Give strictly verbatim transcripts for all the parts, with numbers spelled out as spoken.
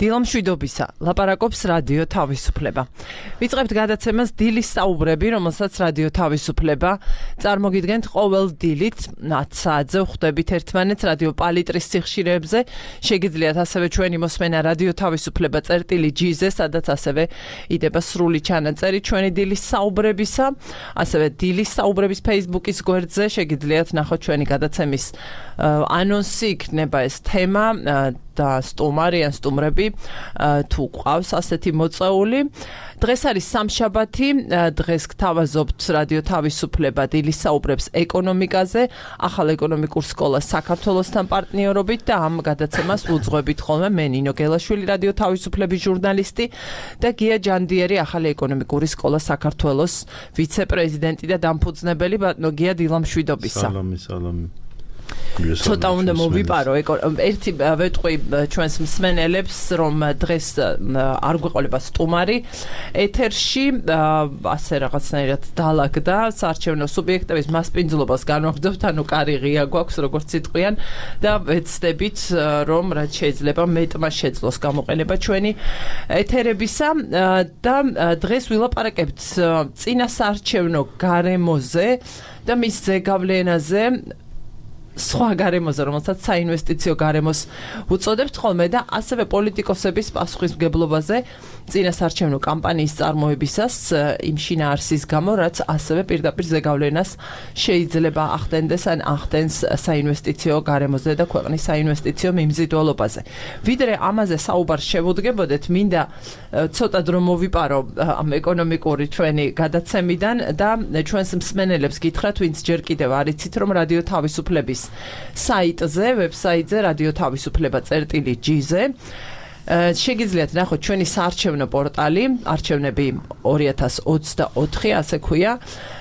დილამშვიდობისა, ლაპარაკობს რადიო თავისუფლება. Ვიწყებთ გადაცემას დილის საუბრები, რომელსაც რადიო თავისუფლება წარმოგიდგენთ ყოველ დილით ათ საათზე ვხვდებით ერთმანეთს რადიო პალიტრის სიხშირეებზე. შეგიძლიათ ასევე ჩვენი მოსმენა რადიო თავისუფლება წერტილი ჯი-ზე, სადაც ასევე იდება სრული ჩანაწერი ჩვენი დილის საუბრებისა, ასევე დილის საუბრების Facebook-ის გვერდზე შეგიძლიათ ნახოთ ჩვენი გადაცემის ანონსი, იქნება ეს თემა და სტუმარი ან სტუმრები თუ ყავს ასეთი მოწეული. დღეს არის სამშაბათი, დღეს გთავაზობთ რადიო თავისუფლება დილის საუბრებს ეკონომიკაზე, ახალ ეკონომიკურ სკოლას საქართველოსთან პარტნიორობით და ამ გადაცემას ვუძღვებით ხოლმე მე ნინო გელაშვილი, რადიო თავისუფლების ჟურნალისტი და გია ჯანდიერი, ახალი ეკონომიკური სკოლა საქართველოს ვიცე-პრეზიდენტი და დამფუძნებელი. ბატონო გია, დილამშვიდობისა. სალამი, სალამი. ცოტა უნდა მოვიპარო, ერთი ვეტყვი ჩვენს მსმენელებს, რომ დღეს არ გვეყოლება სტუმარი ეთერში, ასე რაღაცნაირად დაალაგდა საარჩევნო სუბიექტების მასპინძლობას განვაგრძობთ, ანუ კარი ღია გვაქვს, როგორც იტყვიან და ვეცდებით, რომ რაც შეიძლება მეტმა შეძლოს გამოყენება ჩვენი ეთერებისა და დღეს ვილაპარაკებთ წინა საარჩევნო გარემოზე და მის ზეგავლენაზე, სხვა გარემოზე, რომელსაც საინვესტიციო გარემოს უწოდებთ ხოლმე და ასევე პოლიტიკოსების პასუხისმგებლობაზე წინა საარჩევნო კამპანიის წარმოებისას იმ შინაარსის გამო, რაც ასევე პირდაპირ ზეგავლენას შეიძლება ახდენდეს ან ახდენს საინვესტიციო გარემოზე და ქვეყნის საინვესტიციო მიმზიდველობაზე. ვიდრე ამაზე საუბარს შევუდგებოდეთ, მინდა ცოტა დრო მოვიპარო ამ ეკონომიკური ჩვენი გადაცემიდან და ჩვენს მსმენელებს გითხრათ, ვინც ჯერ კიდევ არ იცით, რომ რადიო თავისუფლების საიტზე, ვებსაიტზე რადიო თავისუფლება წერტილი ჯი-ზე შეგიძლიათ ნახოთ ჩვენი საარჩევნო პორტალი, არჩევნები ორი ათას ოცდაოთხი, ასე ქვია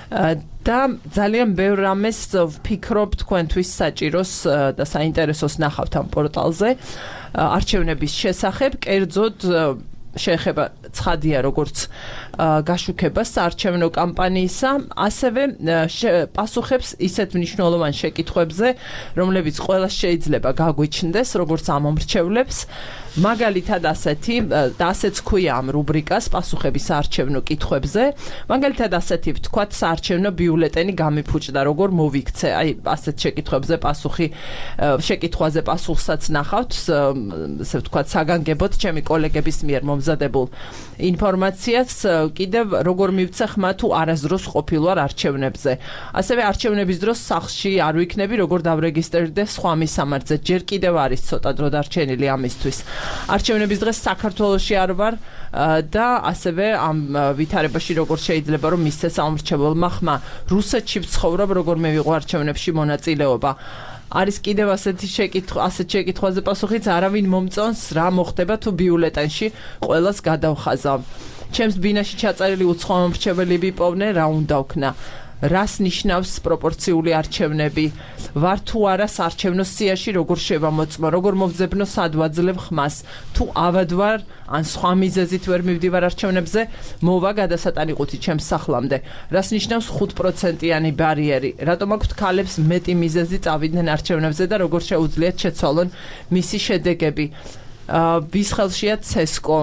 და ძალიან ბევრ რამეს ვფიქრობ თქვენთვის საჭიროს და საინტერესოს ნახავთ ამ პორტალზე არჩევნების შესახებ, კერძოდ შეეხება ცხადია როგორც გაშუქებას საარჩევნო კამპანიისა, ასევე პასუხებს ისეთ მნიშვნელოვან შეკითხვებზე, რომლებიც ყველას შეიძლება გაგვიჩნდეს, როგორც ამომრჩევლებს. მაგალითად ასეთი და ასეც ქვია ამ რუბრიკას პასუხები საარჩევნო კითხვებზე. მაგალითად ასეთი ვთქვათ, საარჩევნო ბიულეტენი გამიფუჭდა, როგორ მოვიქცე. აი ასეთ შეკითხვებზე პასუხი შეკითხვაზე პასუხსაც ნახავთ, ასე ვთქვათ, საგანგებოდ ჩემი კოლეგების მიერ მომზადებულ ინფორმაციას, კიდევ როგორ მივცე ხმა თუ არასდროს ყოფილ ვარ არჩევნებზე. ასევე არჩევნების დროს სახლში არ ვიქნები, როგორ დავრეგისტრირდე სხვა მისამართზე. ჯერ კიდევ არის ცოტა დრო დარჩენილი ამისთვის. არჩევნების დღეს საქართველოში არ ვარ და ასევე ამ ვითარებაში როგორ შეიძლება რომ მისცე საომრჩეველმა ხმა. რუსეთში ვცხოვრობ, როგორ მევიღო არჩევნებში მონაწილეობა. არის კიდევ ასეთი შეკითხვა, ასეთ შეკითხვაზე პასუხიც არავინ მომწონს, რა მოხდება თუ ბიულეტენში ყველას გადავხაზავ. ჩემს ბინაში ჩაწერილი უცხო მომრჩეველი ვიპოვნე, რა უნდა ვქნა. რას ნიშნავს პროპორციული არჩევნები, ვარ თუ არა საარჩევნო სიაში, როგორ შევამოწმო, როგორ მოვძებნო სად ვაძლევ ხმას, თუ ავად ვარ ან სხვა მიზეზით ვერ მივდივარ არჩევნებზე, მოვა გადასატანიყუთი ჩემს სახლამდე. რას ნიშნავს ხუთ პროცენტიანი ბარიერი, რატომ აქვთ ქალებს მეტი მიზეზი წავიდნენ არჩევნებზე და როგორ შეუძლიათ შეცვალონ მისი შედეგები. ვის ხელშია ცესკო,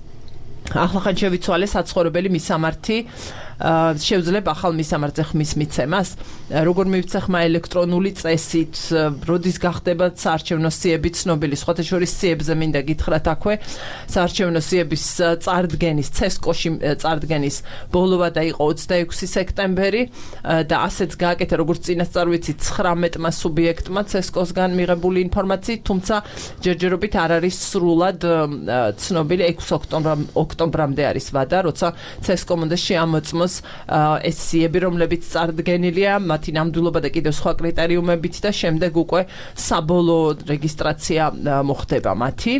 ახლახან შევიცვალე საცხოვრებელი მისამართი, შევძლებ ახალ მისამართზე ხმის მიცემას, როგორ მივცე ხმა ელექტრონული წესით, როდის გახდება საარჩევნო სიები ცნობილი, სხვათა შორის სიებზე მინდა გითხრათ აქვე, საარჩევნო სიების წარდგენის, ცესკოში წარდგენის ბოლოვადა იყო ოცდაექვსი სექტემბერი და ასეც გააკეთა, როგორც წინასწარ ვიცით, ცხრამეტმა სუბიექტმა ცესკოსგან მიღებული ინფორმაციით, თუმცა ჯერჯერობით არ არის სრულად ცნობილი, ექვსი ოქტომბრამდე არის ვადა, როცა ცესკომ უნდა შეამოწმოს ეს სიები, რომლებიც წარდგენილია, მათი ნამდვილობა და კიდევ სხვა კრიტერიუმებით და შემდეგ უკვე საბოლოო რეგისტრაცია მოხდება მათი.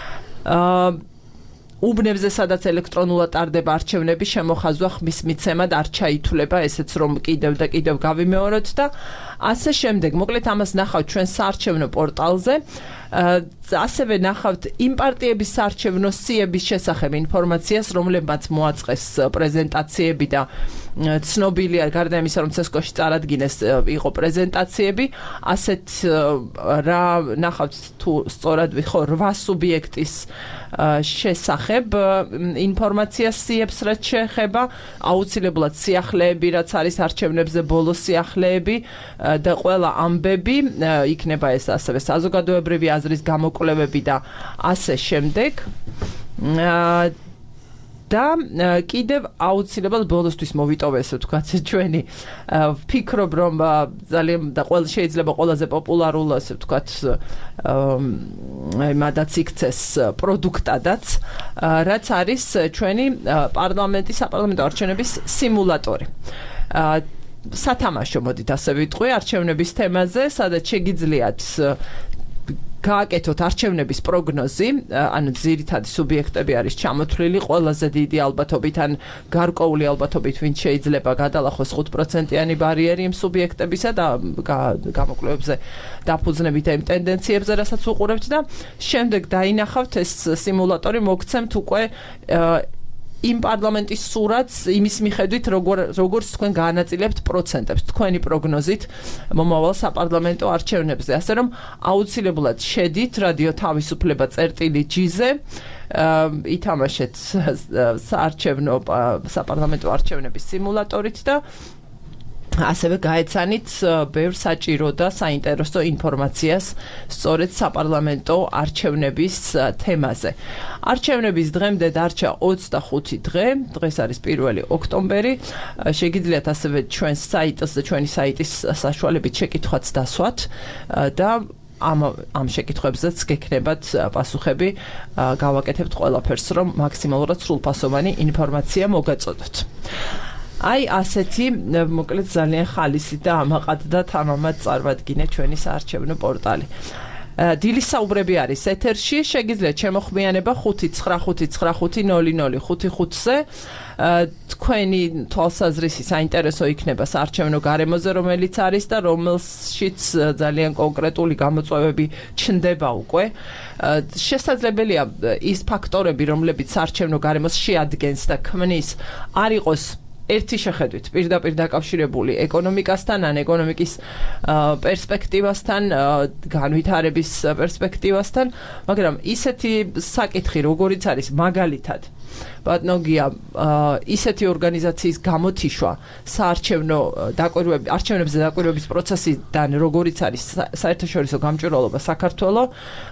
უბნებზე, სადაც ელექტრონულად ტარდება არჩევნები, შემოხაზვა ხმის მიცემად არ ჩაითვლება, ესეც რომ კიდევ და კიდევ გავიმეოროთ და ასე შემდეგ. მოკლედ ამას ნახავთ ჩვენ საარჩევნო პორტალზე. ასევე ნახავთ იმ პარტიების საარჩევნო სიების შესახებ ინფორმაციას, რომლებმაც მოაწყეს პრეზენტაციები და ცნობილია გარდა იმისა, რომ ცესკოში წარადგინეს იყო პრეზენტაციები, ასეთ რა ნახავთ თუ სწორად ხო რვა სუბიექტის შესახებ ინფორმაციას სიებს რაც შეეხება, აუცილებლად სიახლეები, რაც არის არჩევნებზე ბოლო სიახლეები და ყველა ამბები, იქნება ეს ასევე საზოგადოებრივი აზრის გამოკვლევები და ასე შემდეგ. და კიდევ აუცილებლად ბოლოსთვის მოვიტოვე ესე ვთქვათ ჩვენი ვფიქრობ რომ ძალიან და ყველა შეიძლება ყველაზე პოპულარულ ესე ვთქვათ მადაც იქცეს პროდუქტადაც რაც არის ჩვენი პარლამენტის საპარლამენტო არჩევნების სიმულატორი სათამაშო მოდით ასე ვიტყვი არჩევნების თემაზე სადაც შეგიძლიათ გააკეთოთ არჩევნების პროგნოზი, ანუ ძირითადი სუბიექტები არის ჩამოთვლილი, ყველაზე დიდი ალბათობით ან გარკვეული ალბათობით ვინც შეიძლება გადალახოს ხუთ პროცენტიანი ბარიერი იმ სუბიექტებისა და გამოკვლევებზე დაფუძნებით იმ ტენდენციებზე, რასაც უყურებთ და შემდეგ დაინახავთ ეს სიმულატორი მოგცემთ უკვე იმ პარლამენტის სურათს იმის მიხედვით როგორ როგორც თქვენ გაანაწილებთ პროცენტებს თქვენი პროგნოზით მომავალ საპარლამენტო არჩევნებზე ასე რომ აუცილებლად შედით რადიო თავისუფლება წერტილი ჯი-ზე ითამაშეთ საარჩევნო საპარლამენტო არჩევნების სიმულატორით და ასევე გაეცანით ბევრ საჭირო და საინტერესო ინფორმაციას სწორედ საპარლამენტო არჩევნების თემაზე. არჩევნების დღემდე დარჩა ოცდახუთი დღე, დღეს არის პირველი ოქტომბერი. შეგიძლიათ ასევე ჩვენს საიტს და ჩვენი საიტის საშუალებით შეკითხვაც დასვათ და ამ ამ შეკითხვებზეც გექნებათ პასუხები, გავაკეთებთ ყველაფერს, რომ მაქსიმალურად სრულფასოვანი ინფორმაცია მოგაწოდოთ. აი ასეთი მოკლედ ძალიან ხალისი და ამაყად და თამამად წარვადგინე ჩვენი საარჩევნო პორტალი. დილის საუბრები არის ეთერში, შეგიძლიათ შემოხმიანება ხუთი ცხრა ხუთი ცხრა ხუთი ნული ნული ხუთი ხუთზე. თქვენი თვალსაზრისი საინტერესო იქნება საარჩევნო გარემოზე, რომელიც არის და რომელშიც ძალიან კონკრეტული გამოწვევები ჩნდება უკვე. შესაძლებელია ის ფაქტორები, რომლებიც საარჩევნო გარემოს შეადგენს და ქმნის, არ იყოს ერთი შეხედვით პირდაპირ დაკავშირებული ეკონომიკასთან ან ეკონომიკის პერსპექტივასთან, განვითარების პერსპექტივასთან, მაგრამ ისეთი საკითხი, როგორიც არის მაგალითად ბატონგია ისეთი ორგანიზაციის გამოთიშვა საარჩევნო დაკვირვების არჩევნებზე დაკვირვების პროცესიდან, როგორიც არის საერთაშორისო გამჭვირვალობა საქართველოს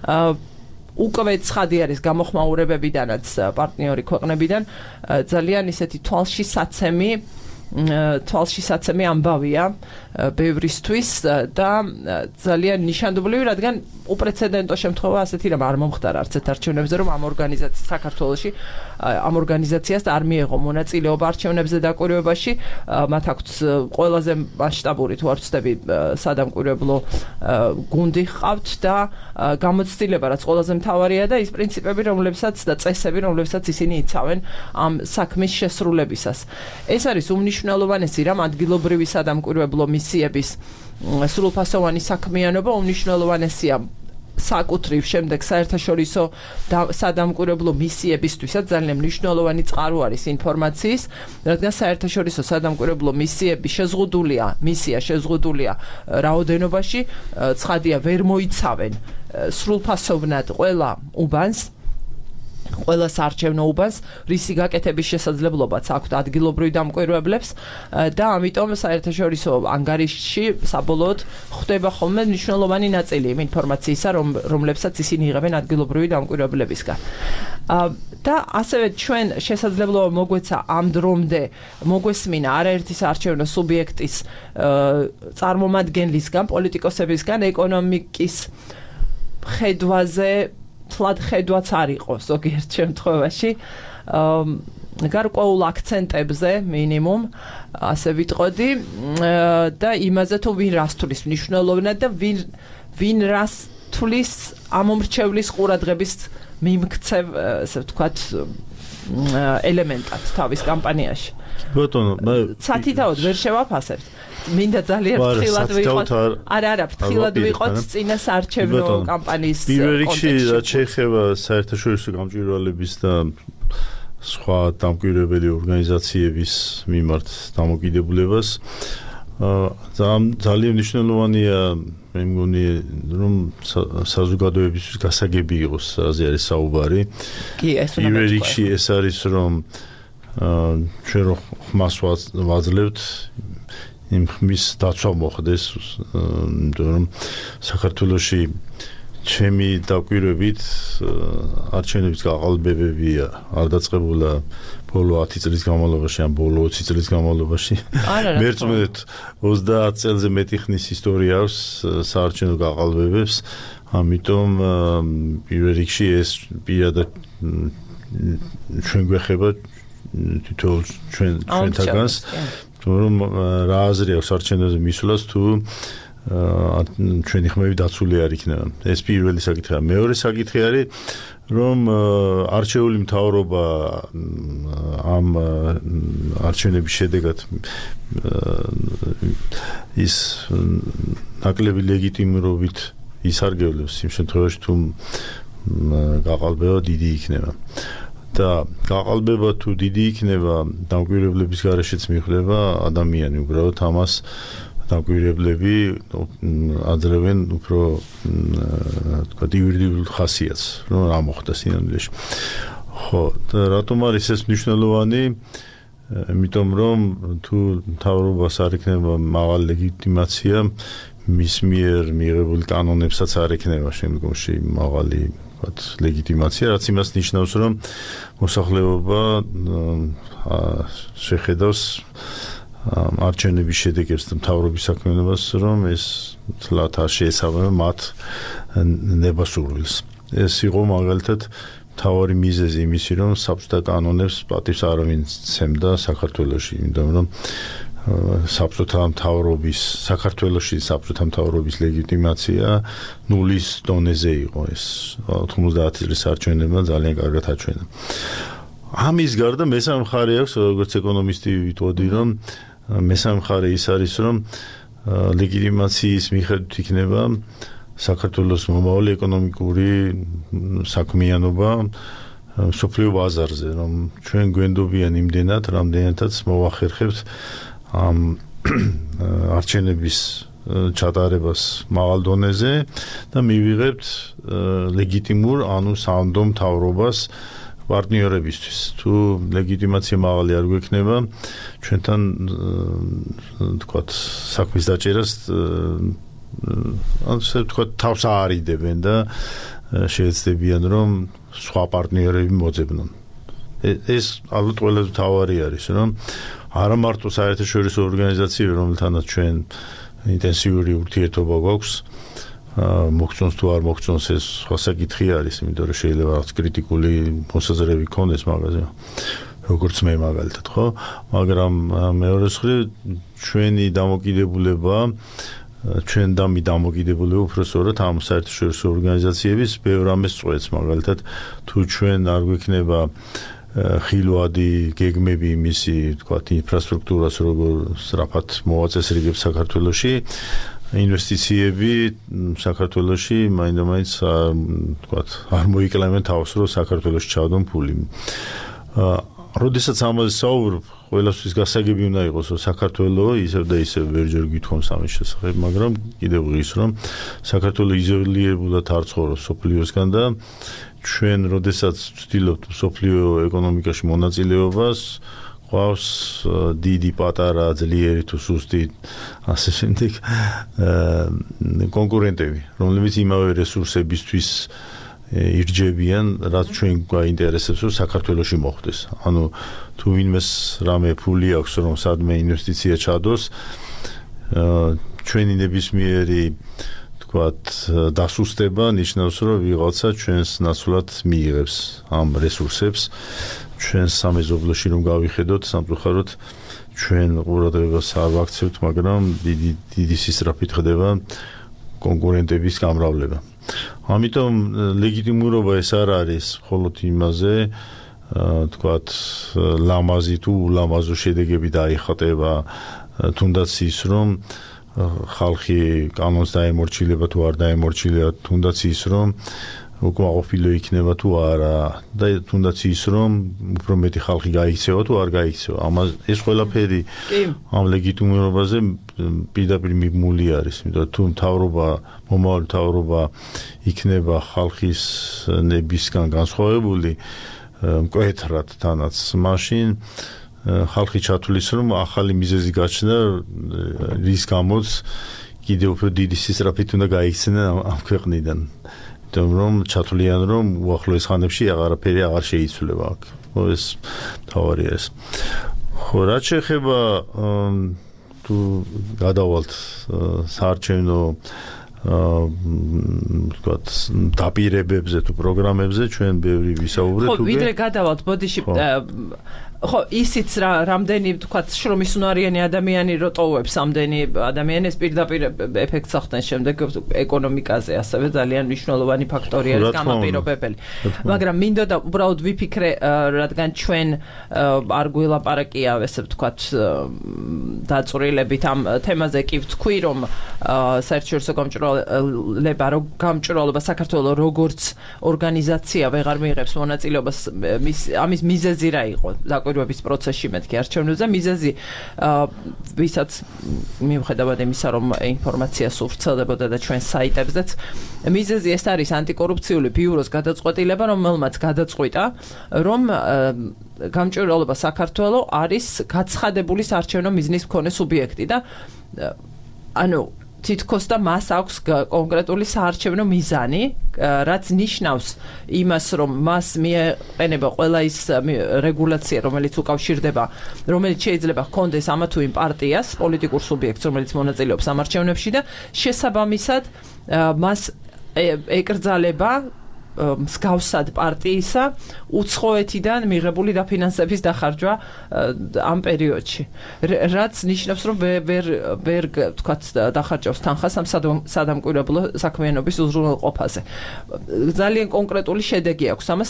უკვე ცხადი არის გამოხმაურებებიდანაც პარტნიორი ქვეყნებიდან ძალიან ისეთი თვალში საცემი თვალში საცემი ამბავია ბევრისთვის და ძალიან ნიშანდობლივი, რადგან უპრეცედენტო შემთხვევა ასეთი რამ არ მომხდარა არც ერთ არჩევნებზე, რომ ამ ორგანიზაციას საქართველოში ამ ორგანიზაციას არ მიეღო მონაწილეობა არჩევნებზე დაკვირვებაში, მათ აქვთ ყველაზე მასშტაბური თუ არ ვცდები სადამკვირვებლო გუნდი ჰყავთ და გამოცდილება, რაც ყველაზე მთავარია და ის პრინციპები, რომლებსაც და წესები, რომლებსაც ისინი იცავენ ამ საქმის შესრულებისას. ეს არის უმნიშვნელოვანესი რამ ადგილობრივი სადამკვირვებლო მისიების სრულფასოვანი საქმიანობა უმნიშვნელოვანესია საკუთრივ შემდეგ საერთაშორისო სადამკვირვებლო მისიებისთვისაც ძალიან მნიშვნელოვანი წყარო არის ინფორმაციის, რადგან საერთაშორისო სადამკვირვებლო მისიები შეზღუდულია, მისია შეზღუდულია რაოდენობაში, ცხადია ვერ მოიცავენ სრულფასოვნად ყველა უბანს ყველა საარჩევნო უბანს, რისი გაკეთების შესაძლებლობაც აქვთ ადგილობრივ დამკვირვებლებს და ამიტომ საერთაშორისო ანგარიშში საბოლოოდ ხდება ხოლმე მნიშვნელოვანი ნაწილი იმ ინფორმაციისა, რომლებსაც ისინი იღებენ ადგილობრივი დამკვირვებლებისგან. და ასევე ჩვენ შესაძლებლობა მოგვეცა ამ დრომდე მოგვესმინა არაერთი საარჩევნო სუბიექტის წარმომადგენლისგან, პოლიტიკოსებისგან ეკონომიკის ხედვაზე თლად ხედვაც არ იყო ზოგიერთ შემთხვევაში გარკვეულ აქცენტებზე მინიმუმ ასე ვიტყოდი და იმაზე თუ ვინ რას თulis მნიშვნელოვნად და ვინ ვინ რას თulis ამომრჩევლის ყურადღების მიმქცევ ასე ვთქვათ ელემენტად თავის კამპანიაში. ბატონო, სათითაოდ ვერ შევაფასებთ. მინდა ძალიან ფრთხილად ვიყოთ. არა, არა, ფრთხილად ვიყოთ წინა საარჩევნო კამპანიის პირველ რიგში რაც შეეხება საერთაშორისო გამჭვირვალების და სხვა დამკვირვებელი ორგანიზაციების მიმართ დამოკიდებულებას. ძალიან მნიშვნელოვანია მე მგონი რომ საზოგადოებისთვის გასაგები იყოს აზე არის საუბარი. კი, ეს უნდა პირველ რიგში ეს არის რომ ჩვენ რო ხმას ვაძლევთ იმ ხმის დაცვა მოხდეს, რომ საქართველოში ჩემი დაკვირვებით არჩევნების გაყალბებები არ დაწყებულა ბოლო ათი წლის განმავლობაში ან ბოლო ოცი წლის განმავლობაში. მერწმუნეთ ოცდაათ წელზე მეტი ხნის ისტორია აქვს საარჩევნო გაყალბებებს, ამიტომ პირველ რიგში ეს პირადად ჩვენ გვეხება თითოეულ ჩვენ ჩვენთაგანს, რომ რა აზრი აქვს არჩევნებზე მისვლას თუ ჩვენი ხმები დაცული არ იქნება. ეს პირველი საკითხია. მეორე საკითხი არის რომ არჩეული მთავრობა ამ არჩევნების შედეგად ის ნაკლები ლეგიტიმურობით ისარგებლებს იმ შემთხვევაში თუ გაყალბება დიდი იქნება. და გაყალბება თუ დიდი იქნება დამკვირვებლების გარეშეც მიხვდება ადამიანი უბრალოდ ამას დამკვირვებლები აძლევენ უფრო თქვა იურიდიულ ხასიათს რომ რა მოხდა სინამდვილეში. ხო, და რატომ არის ეს მნიშვნელოვანი? იმიტომ რომ თუ მთავრობას არ იქნება მაღალი ლეგიტიმაცია, მის მიერ მიღებული კანონებსაც არ იქნება შემდგომში მაღალი ლეგიტიმაცია, რაც იმას ნიშნავს, რომ მოსახლეობა შეხედავს არჩევნების შედეგებს და მთავრობის საქმიანობას, რომ ეს თლათ არ შეესაბამება მათ ნებასურვილს. ეს იყო მაგალითად მთავარი მიზეზი იმისი, რომ საბჭოთა კანონებს პატივს არავინ სცემდა საქართველოში, იმიტომ რომ საბჭოთა მთავრობის საქართველოში საბჭოთა მთავრობის ლეგიტიმაცია ნულის დონეზე იყო ეს ოთხმოცდაათი წლის არჩევნებმა ძალიან კარგად აჩვენა. ამის გარდა მესამე მხარე აქვს, როგორც ეკონომისტი ვიტყოდი, რომ მესამე მხარე ის არის, რომ ლეგიტიმაციის მიხედვით იქნება საქართველოს მომავალი ეკონომიკური საქმიანობა მსოფლიო ბაზარზე, რომ ჩვენ გვენდობიან იმდენად, რამდენადაც მოვახერხებთ ამ არჩევნების ჩატარებას მაღალ დონეზე და მივიღებთ ლეგიტიმურ, ანუ სანდო მთავრობას პარტნიორებისთვის. თუ ლეგიტიმაცია მაღალი არ გვექნება, ჩვენთან თქვათ საქმის დაჭერას ან ასე ვთქვათ თავს აარიდებენ და შეეცდებიან რომ სხვა პარტნიორები მოძებნონ. ეს ალბათ ყველაზე მთავარი არის, რომ არა მარტო საერთაშორისო ორგანიზაციები, რომელთანაც ჩვენ ინტენსიური ურთიერთობა გვაქვს, მოგწონს თუ არ მოგწონს ეს სხვა საკითხი არის, იმიტომ რომ შეიძლება რაღაც კრიტიკული მოსაზრები ქონდეს მაგაზე, როგორც მე მაგალითად, ხო? მაგრამ მეორე მხრივ ჩვენი დამოკიდებულება, ჩვენ დამი დამოკიდებულება უფრო სწორად ამ საერთაშორისო ორგანიზაციების ბევრ ამას წყვეტს, მაგალითად, თუ ჩვენ არ გვექნება ხილვადი გეგმები იმისი, თქვათ, ინფრასტრუქტურას როგორ სწრაფად მოვაწესრიგებს საქართველოში, ინვესტიციები საქართველოში მაინდა-მაინც თქვათ არ მოიკლებენ თავს, რომ საქართველოში ჩავდონ ფული. როდესაც ამაზე საუბრობ, ყველასთვის გასაგები უნდა იყოს, რომ საქართველო ისევ და ისევ ვერჯერ გვითხოვს ამის შესახებ, მაგრამ კიდევ ღირს, რომ საქართველო იზოლირებულად არ ცხოვრობს სოფლიოსგან და ჩვენ როდესაც ვცდილობთ სოფლიო ეკონომიკაში მონაწილეობას, ყავს დიდი, პატარა, ძლიერი თუ სუსტი ასე შემდეგ კონკურენტები, რომლებიც იმავე რესურსებისთვის ირჯებიან, რაც ჩვენ გვაინტერესებს, რომ საქართველოში მოხდეს. ანუ თუ ვინმეს რამე ფული აქვს, რომ სადმე ინვესტიცია ჩადოს, ჩვენი ნებისმიერი თქვათ დასუსტება ნიშნავს, რომ ვიღაცა ჩვენს ნაცვლად მიიღებს ამ რესურსებს. ჩვენ სამეზობლოში რომ გავიხედოთ, სამწუხაროდ ჩვენ ყურადღებას არ ვაქცევთ, მაგრამ დიდი დიდი სისწრაფით ხდება კონკურენტების გამრავლება. ამიტომ ლეგიტიმურობა ეს არ არის მხოლოდ იმაზე, თქვათ, ლამაზი თუ ულამაზო შედეგები დაიხატება, თუნდაც ის, რომ ხალხი კანონს დაემორჩილება თუ არ დაემორჩილება, თუნდაც ის, რომ უკმაყოფილო იქნება თუ არა და თუნდაც ის რომ უფრო მეტი ხალხი გაიქცევა თუ არ გაიქცევა. ამას ეს ყველაფერი ამ ლეგიტიმურობაზე პირდაპირ მიბმული არის, იმიტომ თუ მთავრობა, მომავალი მთავრობა იქნება ხალხის ნებისგან განსხვავებული მკვეთრად თანაც, მაშინ ხალხი ჩათვლის რომ ახალი მიზეზი გაჩნდა, რის გამოც კიდევ უფრო დიდი სისწრაფით უნდა გაიქცნენ ამ ქვეყნიდან. რომ ჩათვლიან რომ უახლოეს ხანებში აღარაფერი აღარ შეიცვლება აქ. ეს თავარი არის. ხო, რაც შეეხება თუ გადავალთ საარჩევნო ვთქვათ დაპირებებზე თუ პროგრამებზე ჩვენ ბევრი ვისაუბრეთ უკვე. ხო, ვიდრე გადავალთ, ბოდიში ხო, ისიც რა რამდენი ვთქვათ შრომის უნარიანი ადამიანი რო ტოვებს ამდენი ადამიანი ეს პირდაპირ ეფექტს ახდენს შემდეგ ეკონომიკაზე, ასევე ძალიან მნიშვნელოვანი ფაქტორი არის გამაპირობებელი. მაგრამ მინდოდა უბრალოდ ვიფიქრე, რადგან ჩვენ არ გველაპარაკია, ესე ვთქვათ, დაწვრილებით ამ თემაზე კი ვთქვი, რომ საერთაშორისო გამჭვირვალება გამჭვირვალობა საქართველოს როგორც ორგანიზაცია ვეღარ მიიღებს მონაწილეობას, ამის მიზეზი რა იყო? დაკვირვების პროცესში მეთქი არჩევნებზე მიზეზი ვისაც მიუხედავად იმისა რომ ინფორმაცია სულ ვრცელდებოდა და ჩვენ საიტებზეც მიზეზი ეს არის ანტიკორუფციული ბიუროს გადაწყვეტილება რომელმაც გადაწყვიტა რომ გამჭვირვალობა საქართველოს არის გაცხადებული საარჩევნო მიზნის მქონე სუბიექტი და ანუ თითქოს და მას აქვს კონკრეტული საარჩევნო მიზანი, რაც ნიშნავს იმას, რომ მას მიეყენება ყველა ის რეგულაცია, რომელიც უკავშირდება, რომელიც შეიძლება ჰქონდეს ამა თუ იმ პარტიას, პოლიტიკურ სუბიექტს, რომელიც მონაწილეობს ამ არჩევნებში და შესაბამისად მას ეკრძალება მსგავსად პარტიისა უცხოეთიდან მიღებული დაფინანსების დახარჯვა ამ პერიოდში. რაც ნიშნავს, რომ ვერ ვერ ვთქვათ დახარჯავს თანხას ამ სადამკვირვებლო საქმიანობის უზრუნველყოფაზე. ძალიან კონკრეტული შედეგი აქვს. ამას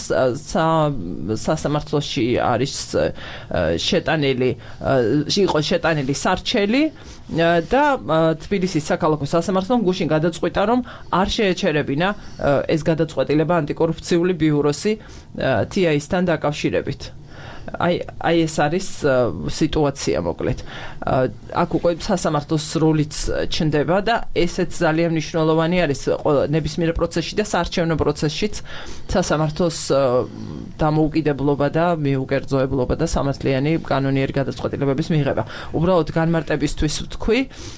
სასამართლოში არის შეტანილი, იყო შეტანილი სარჩელი და თბილისის საქალაქო სასამართლომ გუშინ გადაწყვიტა, რომ არ შეეჩერებინა ეს გადაწყვეტილება ანტიკორუფციული ბიუროსი თი აი-სთან დაკავშირებით. აი აი ეს არის სიტუაცია მოკლედ. აქ უკვე სასამართლოს როლიც ჩნდება და ესეც ძალიან მნიშვნელოვანი არის ნებისმიერ პროცესში და საარჩევნო პროცესშიც სასამართლოს დამოუკიდებლობა და მიუკერძოებლობა და სამართლიანი კანონიერი გადაწყვეტილებების მიღება. უბრალოდ განმარტებისთვის ვთქვი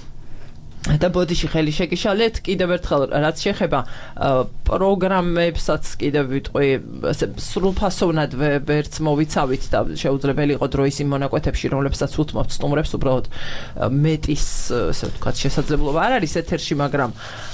და ბოდიში ხელი შეკიშალეთ კიდევ ერთხელ რაც შეეხება პროგრამებსაც კიდევ ვიტყვი სრულფასოვნად ვერც მოვიცავით და შეუძლებელი იყო დროის იმ მონაკვეთებში რომლებსაც უთმობთ სტუმრებს უბრალოდ მეტის ასე ვთქვათ შესაძლებლობა არ არის ეთერში მაგრამ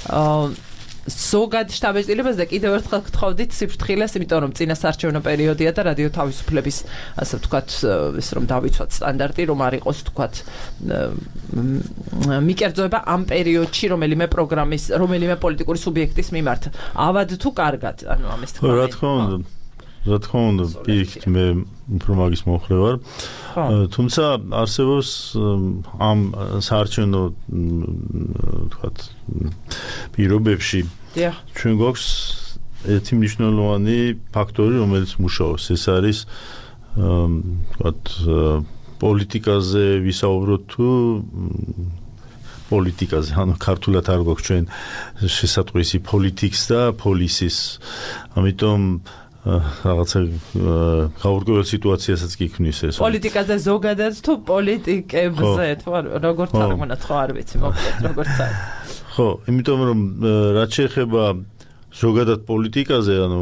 ზოგად შტაბ-ეჭდილებას და კიდევ ერთხელ გთხოვდით სიფრთხილეს, იმიტომ რომ წინა საარჩევნო პერიოდია და რადიო თავისუფლების ასე ვთქვათ ის რომ დავიცვათ სტანდარტი რომ არ იყოს ვთქვათ მიკერძოება ამ პერიოდში რომელიმე პროგრამის რომელიმე პოლიტიკური სუბიექტის მიმართ. ავად თუ კარგად, ანუ ამის თქმა. რა თქმა უნდა. რა თქმა უნდა, პირიქით მე უფრო მაგის მომხრე ვარ. თუმცა არსებობს ამ საარჩევნო ვთქვათ პირობებში ჩვენ გვაქვს ერთი მნიშვნელოვანი ფაქტორი, რომელიც მუშაობს. ეს არის ვთქვათ პოლიტიკაზე ვისაუბროთ თუ პოლიტიკაზე, ანუ ქართულად არ გვაქვს ჩვენ შესატყვისი politics და policies. ამიტომ რაღაცა გაურკვეველ სიტუაციასაც კი ქმნის ეს. პოლიტიკაზე ზოგადად თუ პოლიტიკებზე თუ როგორ თარგმნათ ხო არ ვიცი მოკლედ როგორც არის. ხო, იმიტომ რომ რაც შეეხება ზოგადად პოლიტიკაზე, ანუ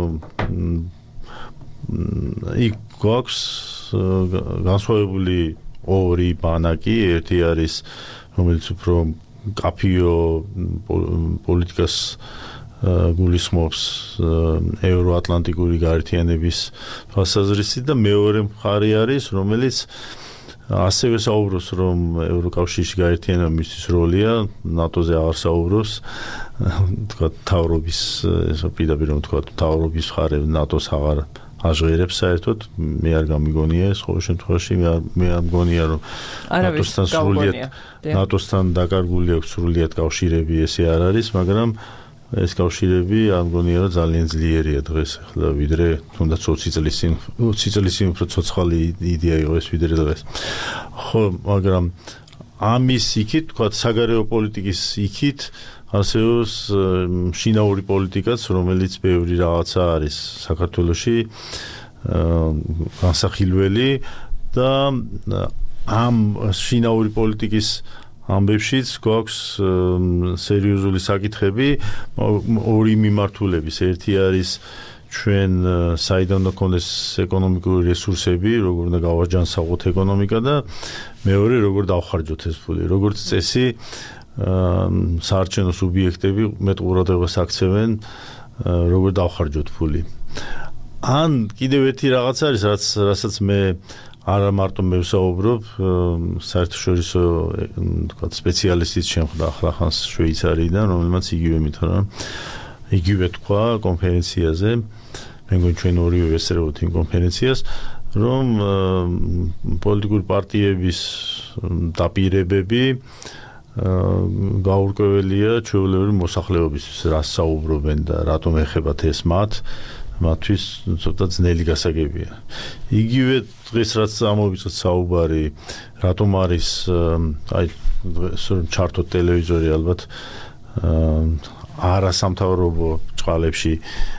იქ გვაქვს განსხვავებული ორი ბანაკი, ერთი არის რომელიც უფრო კაფიო პოლიტიკას გულისხმობს ევროატლანტიკური გაერთიანების თვალსაზრისით და მეორე მხარე არის რომელიც ასევე საუბრობს რომ ევროკავშირში გაერთიანება მისთვის როლია ნატოზე აღარ საუბრობს თქვა თავრობის ეს პირდაპირ რომ თქვა თავრობის მხარე ნატოს აღარ აჟღერებს საერთოდ მე არ გამიგონია ეს ყოველ შემთხვევაში მე არ მგონია რომ ნატოსთან სრულიად ნატოსთან დაკარგული აქვს სრულიად კავშირები ესე არ არის მაგრამ ეს კავშირები ამ გონია რომ ძალიან ძლიერია დღეს ახლა ვიდრე თუნდაც ოცი წლის წინ ოცი წლის წინ უფრო ცოცხალი იდეა იყო ეს ვიდრე დღეს ხო მაგრამ ამის იქით თქვა საგარეო პოლიტიკის იქით არსებობს შინაური პოლიტიკაც რომელიც ბევრი რაღაცა არის საქართველოში განსახილველი და ამ შინაური პოლიტიკის ამბებშიც გვაქვს სერიოზული საკითხები ორი მიმართულების ერთი არის ჩვენ საიდან უნდა გქონდეს ეკონომიკური რესურსები როგორ უნდა გავაჯანსაღოთ ეკონომიკა და მეორე როგორ დავხარჯოთ ეს ფული როგორც წესი საარჩევნო სუბიექტები მეტ ყურადღებას აქცევენ როგორ დავხარჯოთ ფული ან კიდევ ერთი რაღაც არის რაც რასაც მე არა მარტო მე ვსაუბრობ საერთაშორისო თქვა სპეციალისტის შემხდა ახლა ხანს შვეიცარიიდან რომელმაც იგივე მითხრა იგივე თქვა კონფერენციაზე მე მგონი ჩვენ ორივე ვესწრებოთ იმ კონფერენციას რომ პოლიტიკური პარტიების დაპირებები გაურკვეველია ჩვეულებრივი მოსახლეობისთვის რას საუბრობენ და რატომ ეხებათ ეს მათ მათთვის ცოტა ძნელი გასაგებია. იგივე დღეს რაც ამოვიწყეთ საუბარი, რატომ არის აი ჩართო ტელევიზორი ალბათ არასამთავრობო ჭყალებში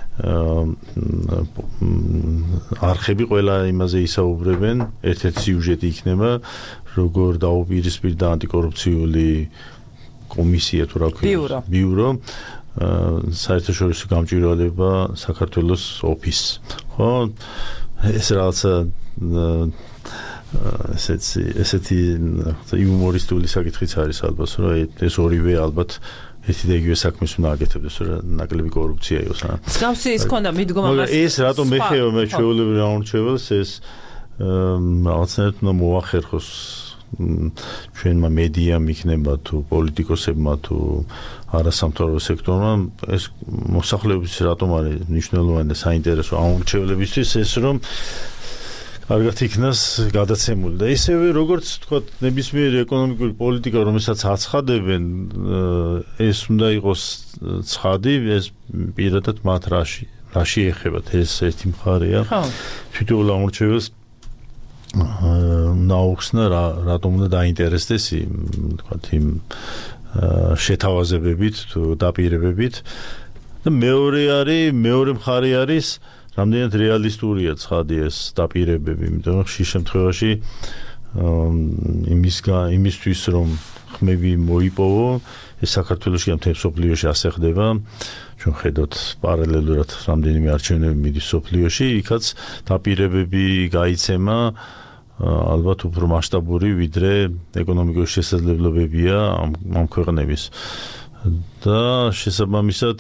არხები ყველა იმაზე ისაუბრებენ, ერთ-ერთი სიუჟეტი იქნება, როგორ დაუპირისპირდა ანტიკორუფციული კომისია თუ რა ქვია, ბიურო საერთაშორისო გამჭვირვალება საქართველოს ოფისს. ხო? ეს რაღაცა ესეთი ესეთი იუმორისტული საკითხიც არის ალბათ, რომ ეს ორივე ალბათ ერთი და იგივე საქმეს უნდა აკეთებდეს, რომ ნაკლები კორუფცია იყოს რა. მსგავსი ის ქონდა მიდგომა მას. მაგრამ ეს რატომ ეხება მე ჩვეულებრივ რაუნდჩეველს ეს რაღაცნაირად უნდა მოახერხოს ჩვენმა მედიამ იქნება თუ პოლიტიკოსებმა თუ არასამთავრობო სექტორმა ეს მოსახლეობის რატომ არის მნიშვნელოვანი და საინტერესო ამ მრჩევლებისთვის ეს რომ კარგად იქნას გადაცემული და ისევე როგორც თქვა ნებისმიერი ეკონომიკური პოლიტიკა რომელსაც აცხადებენ ეს უნდა იყოს ცხადი ეს პირადად მათ რაში რაში ეხებათ ეს ერთი მხარეა თვითონ ამორჩეველს ნაუხსნა რატომ უნდა დაინტერესდეს თქვა იმ შეთავაზებებით თუ დაპირებებით და მეორე არის მეორე მხარე არის რამდენად რეალისტურია ცხადი ეს დაპირებები იმიტომ რომ ხშირ შემთხვევაში იმის იმისთვის რომ ხმები მოიპოვო ეს საქართველოში ამ თემსოფლიოში ასე ხდება ჩვენ ხედავთ პარალელურად რამდენიმე არჩევნები მიდის სოფლიოში იქაც დაპირებები გაიცემა ალბათ უფრო მასშტაბური ვიდრე ეკონომიკური შესაძლებლობებია ამ ამ ქვეყნების და შესაბამისად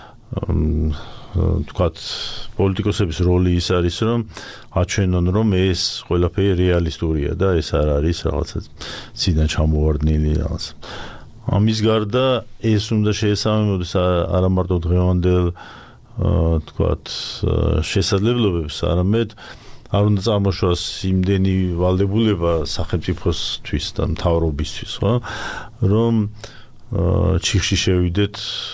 თქვათ პოლიტიკოსების როლი ის არის რომ აჩვენონ რომ ეს ყველაფერი რეალისტურია და ეს არ არის რაღაცა ციდან ჩამოვარდნილი რაღაც ამის გარდა ეს უნდა შეესაბამებოდეს არა მარტო დღევანდელ თქვათ შესაძლებლობებს არამედ არ უნდა წარმოშოს იმდენი ვალდებულება სახელმწიფოსთვის და მთავრობისთვის, ხო? რომ ჩიხში შევიდეთ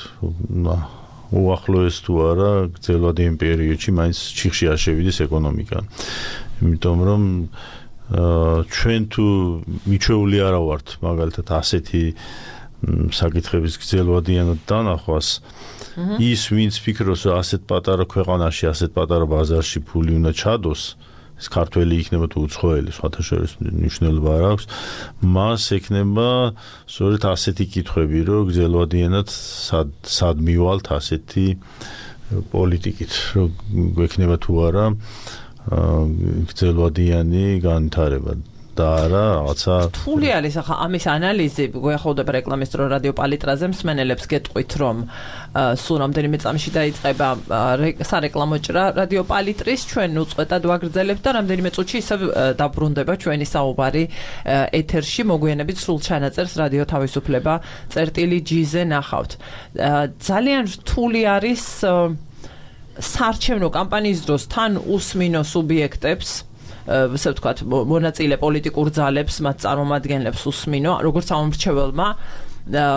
უახლოეს თუ არა გრძელვადი იმ პერიოდში მაინც ჩიხში არ შევიდეს ეკონომიკა. იმიტომ რომ ჩვენ თუ მიჩვეული არა ვართ მაგალითად ასეთი საკითხების გრძელვადიანად დანახვას ის ვინც ფიქრობს რომ ასეთ პატარა ქვეყანაში ასეთ პატარა ბაზარში ფული უნდა ჩადოს ეს ქართველი იქნება თუ უცხოელი სხვათა შორის მნიშვნელობა არ აქვს მას ექნება სწორედ ასეთი კითხვები რომ გრძელვადიანად სად სად მივალთ ასეთი პოლიტიკით რომ გვექნება თუ არა გრძელვადიანი განვითარება და არა რაღაცა რთული არის ახლა ამის ანალიზი გვეხავდება რეკლამის დრო რადიო პალიტრაზე მსმენელებს გეტყვით რომ სულ რამდენიმე წამში დაიწყება სარეკლამო ჭრა რადიო პალიტრის ჩვენ უწყვეტად ვაგრძელებთ და რამდენიმე წუთში ისევ დაბრუნდება ჩვენი საუბარი ეთერში მოგვიანებით სულ ჩანაწერს რადიო თავისუფლება წერტილი ჯი-ზე ნახავთ ძალიან რთული არის საარჩევნო კამპანიის დროს თან უსმინო სუბიექტებს ასე ვთქვათ, მონაწილე პოლიტიკურ ძალებს, მათ წარმომადგენლებს უსმინო, როგორც ამომრჩეველმა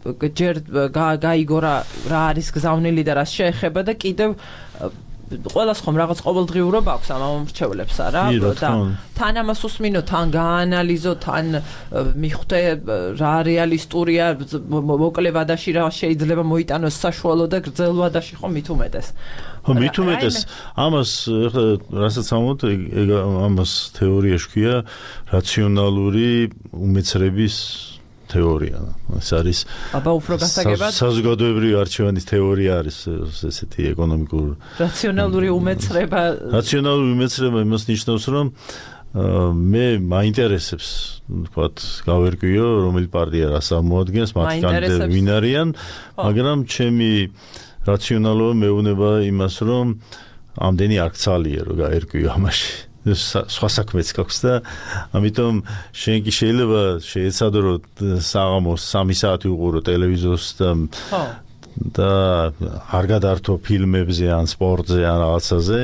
ჯერ გაიგო რა რა არის გზავნილი და რა შეეხება და კიდევ ყველას ხომ რაღაც ყოველდღიურობა აქვს ამ მომრჩევლებს არა და თან ამას უსმინო თან გაანალიზო თან მიხვდე რა რეალისტურია მოკლე ვადაში რა შეიძლება მოიტანოს საშუალო და გრძელ ვადაში ხომ მით უმეტეს ხო მით უმეტეს ამას ეხლა რასაც ამოთ ამას თეორიაში ქვია რაციონალური უმეცრების თეორია. ეს არის აბა უფრო გასაგებად საზოგადოებრივი არჩევანის თეორია არის ესეთი ეკონომიკური რაციონალური უმეცრება რაციონალური უმეცრება იმას ნიშნავს რომ მე მაინტერესებს ვთქვათ გავერკვიო რომელი პარტია რას წარმოადგენს მათი კანდიდატები ვინ არიან მაგრამ ჩემი რაციონალობა მეუბნება იმას რომ ამდენი არ გცალია რომ გაერკვიო ამაში სხვა საქმეც გაქვს და ამიტომ შენ კი შეიძლება შეეცადო რომ საღამოს სამი საათი უყურო ტელევიზორს და და არ გადართო ფილმებზე ან სპორტზე ან რაღაცაზე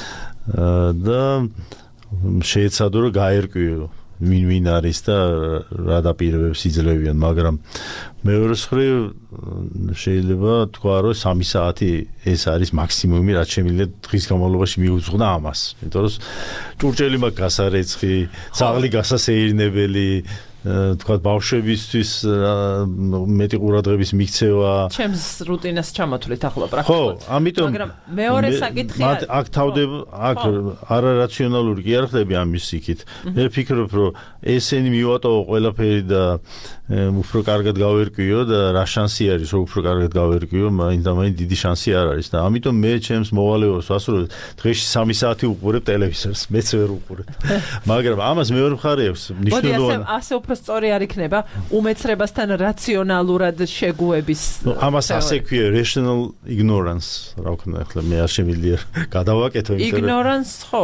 და შეეცადო რომ გაერკვიო ვინ ვინ არის და რა დაპირებებს იძლევიან მაგრამ მეორე მხრივ შეიძლება თქვა რომ სამი საათი ეს არის მაქსიმუმი რაც შემიძლია დღის განმავლობაში მიუძღვნა ამას იმიტომ რომ ჭურჭელი მაქვს გასარეცხი ძაღლი გასასეირნებელი თქვა ბავშვებისთვის მეტი ყურადღების მიქცევა ჩემს რუტინას ჩამოთვლით ახლა პრაქტიკულად ხო ამიტომ მაგრამ მეორე საკითხია აქ თავდება აქ არარაციონალური კი არ ხდები ამის იქით მე ვფიქრობ რომ ესენი მივატოვო ყველაფერი და უფრო კარგად გავერკვიო და რა შანსი არის რომ უფრო კარგად გავერკვიო მაინც და მაინც დიდი შანსი არ არის და ამიტომ მე ჩემს მოვალეობას ვასრულებ დღეში სამი საათი უყურებ ტელევიზორს მეც ვერ უყურებ მაგრამ ამას მეორე მხარე აქვს ნიშნულოვანი ასე უფრო სწორი არ იქნება უმეცრებასთან რაციონალურად შეგუების ამას ასე ქვია rational ignorance რა ვქნა ახლა მე არ შემიძლია გადავაკეთო იმიტომ ignorance ხო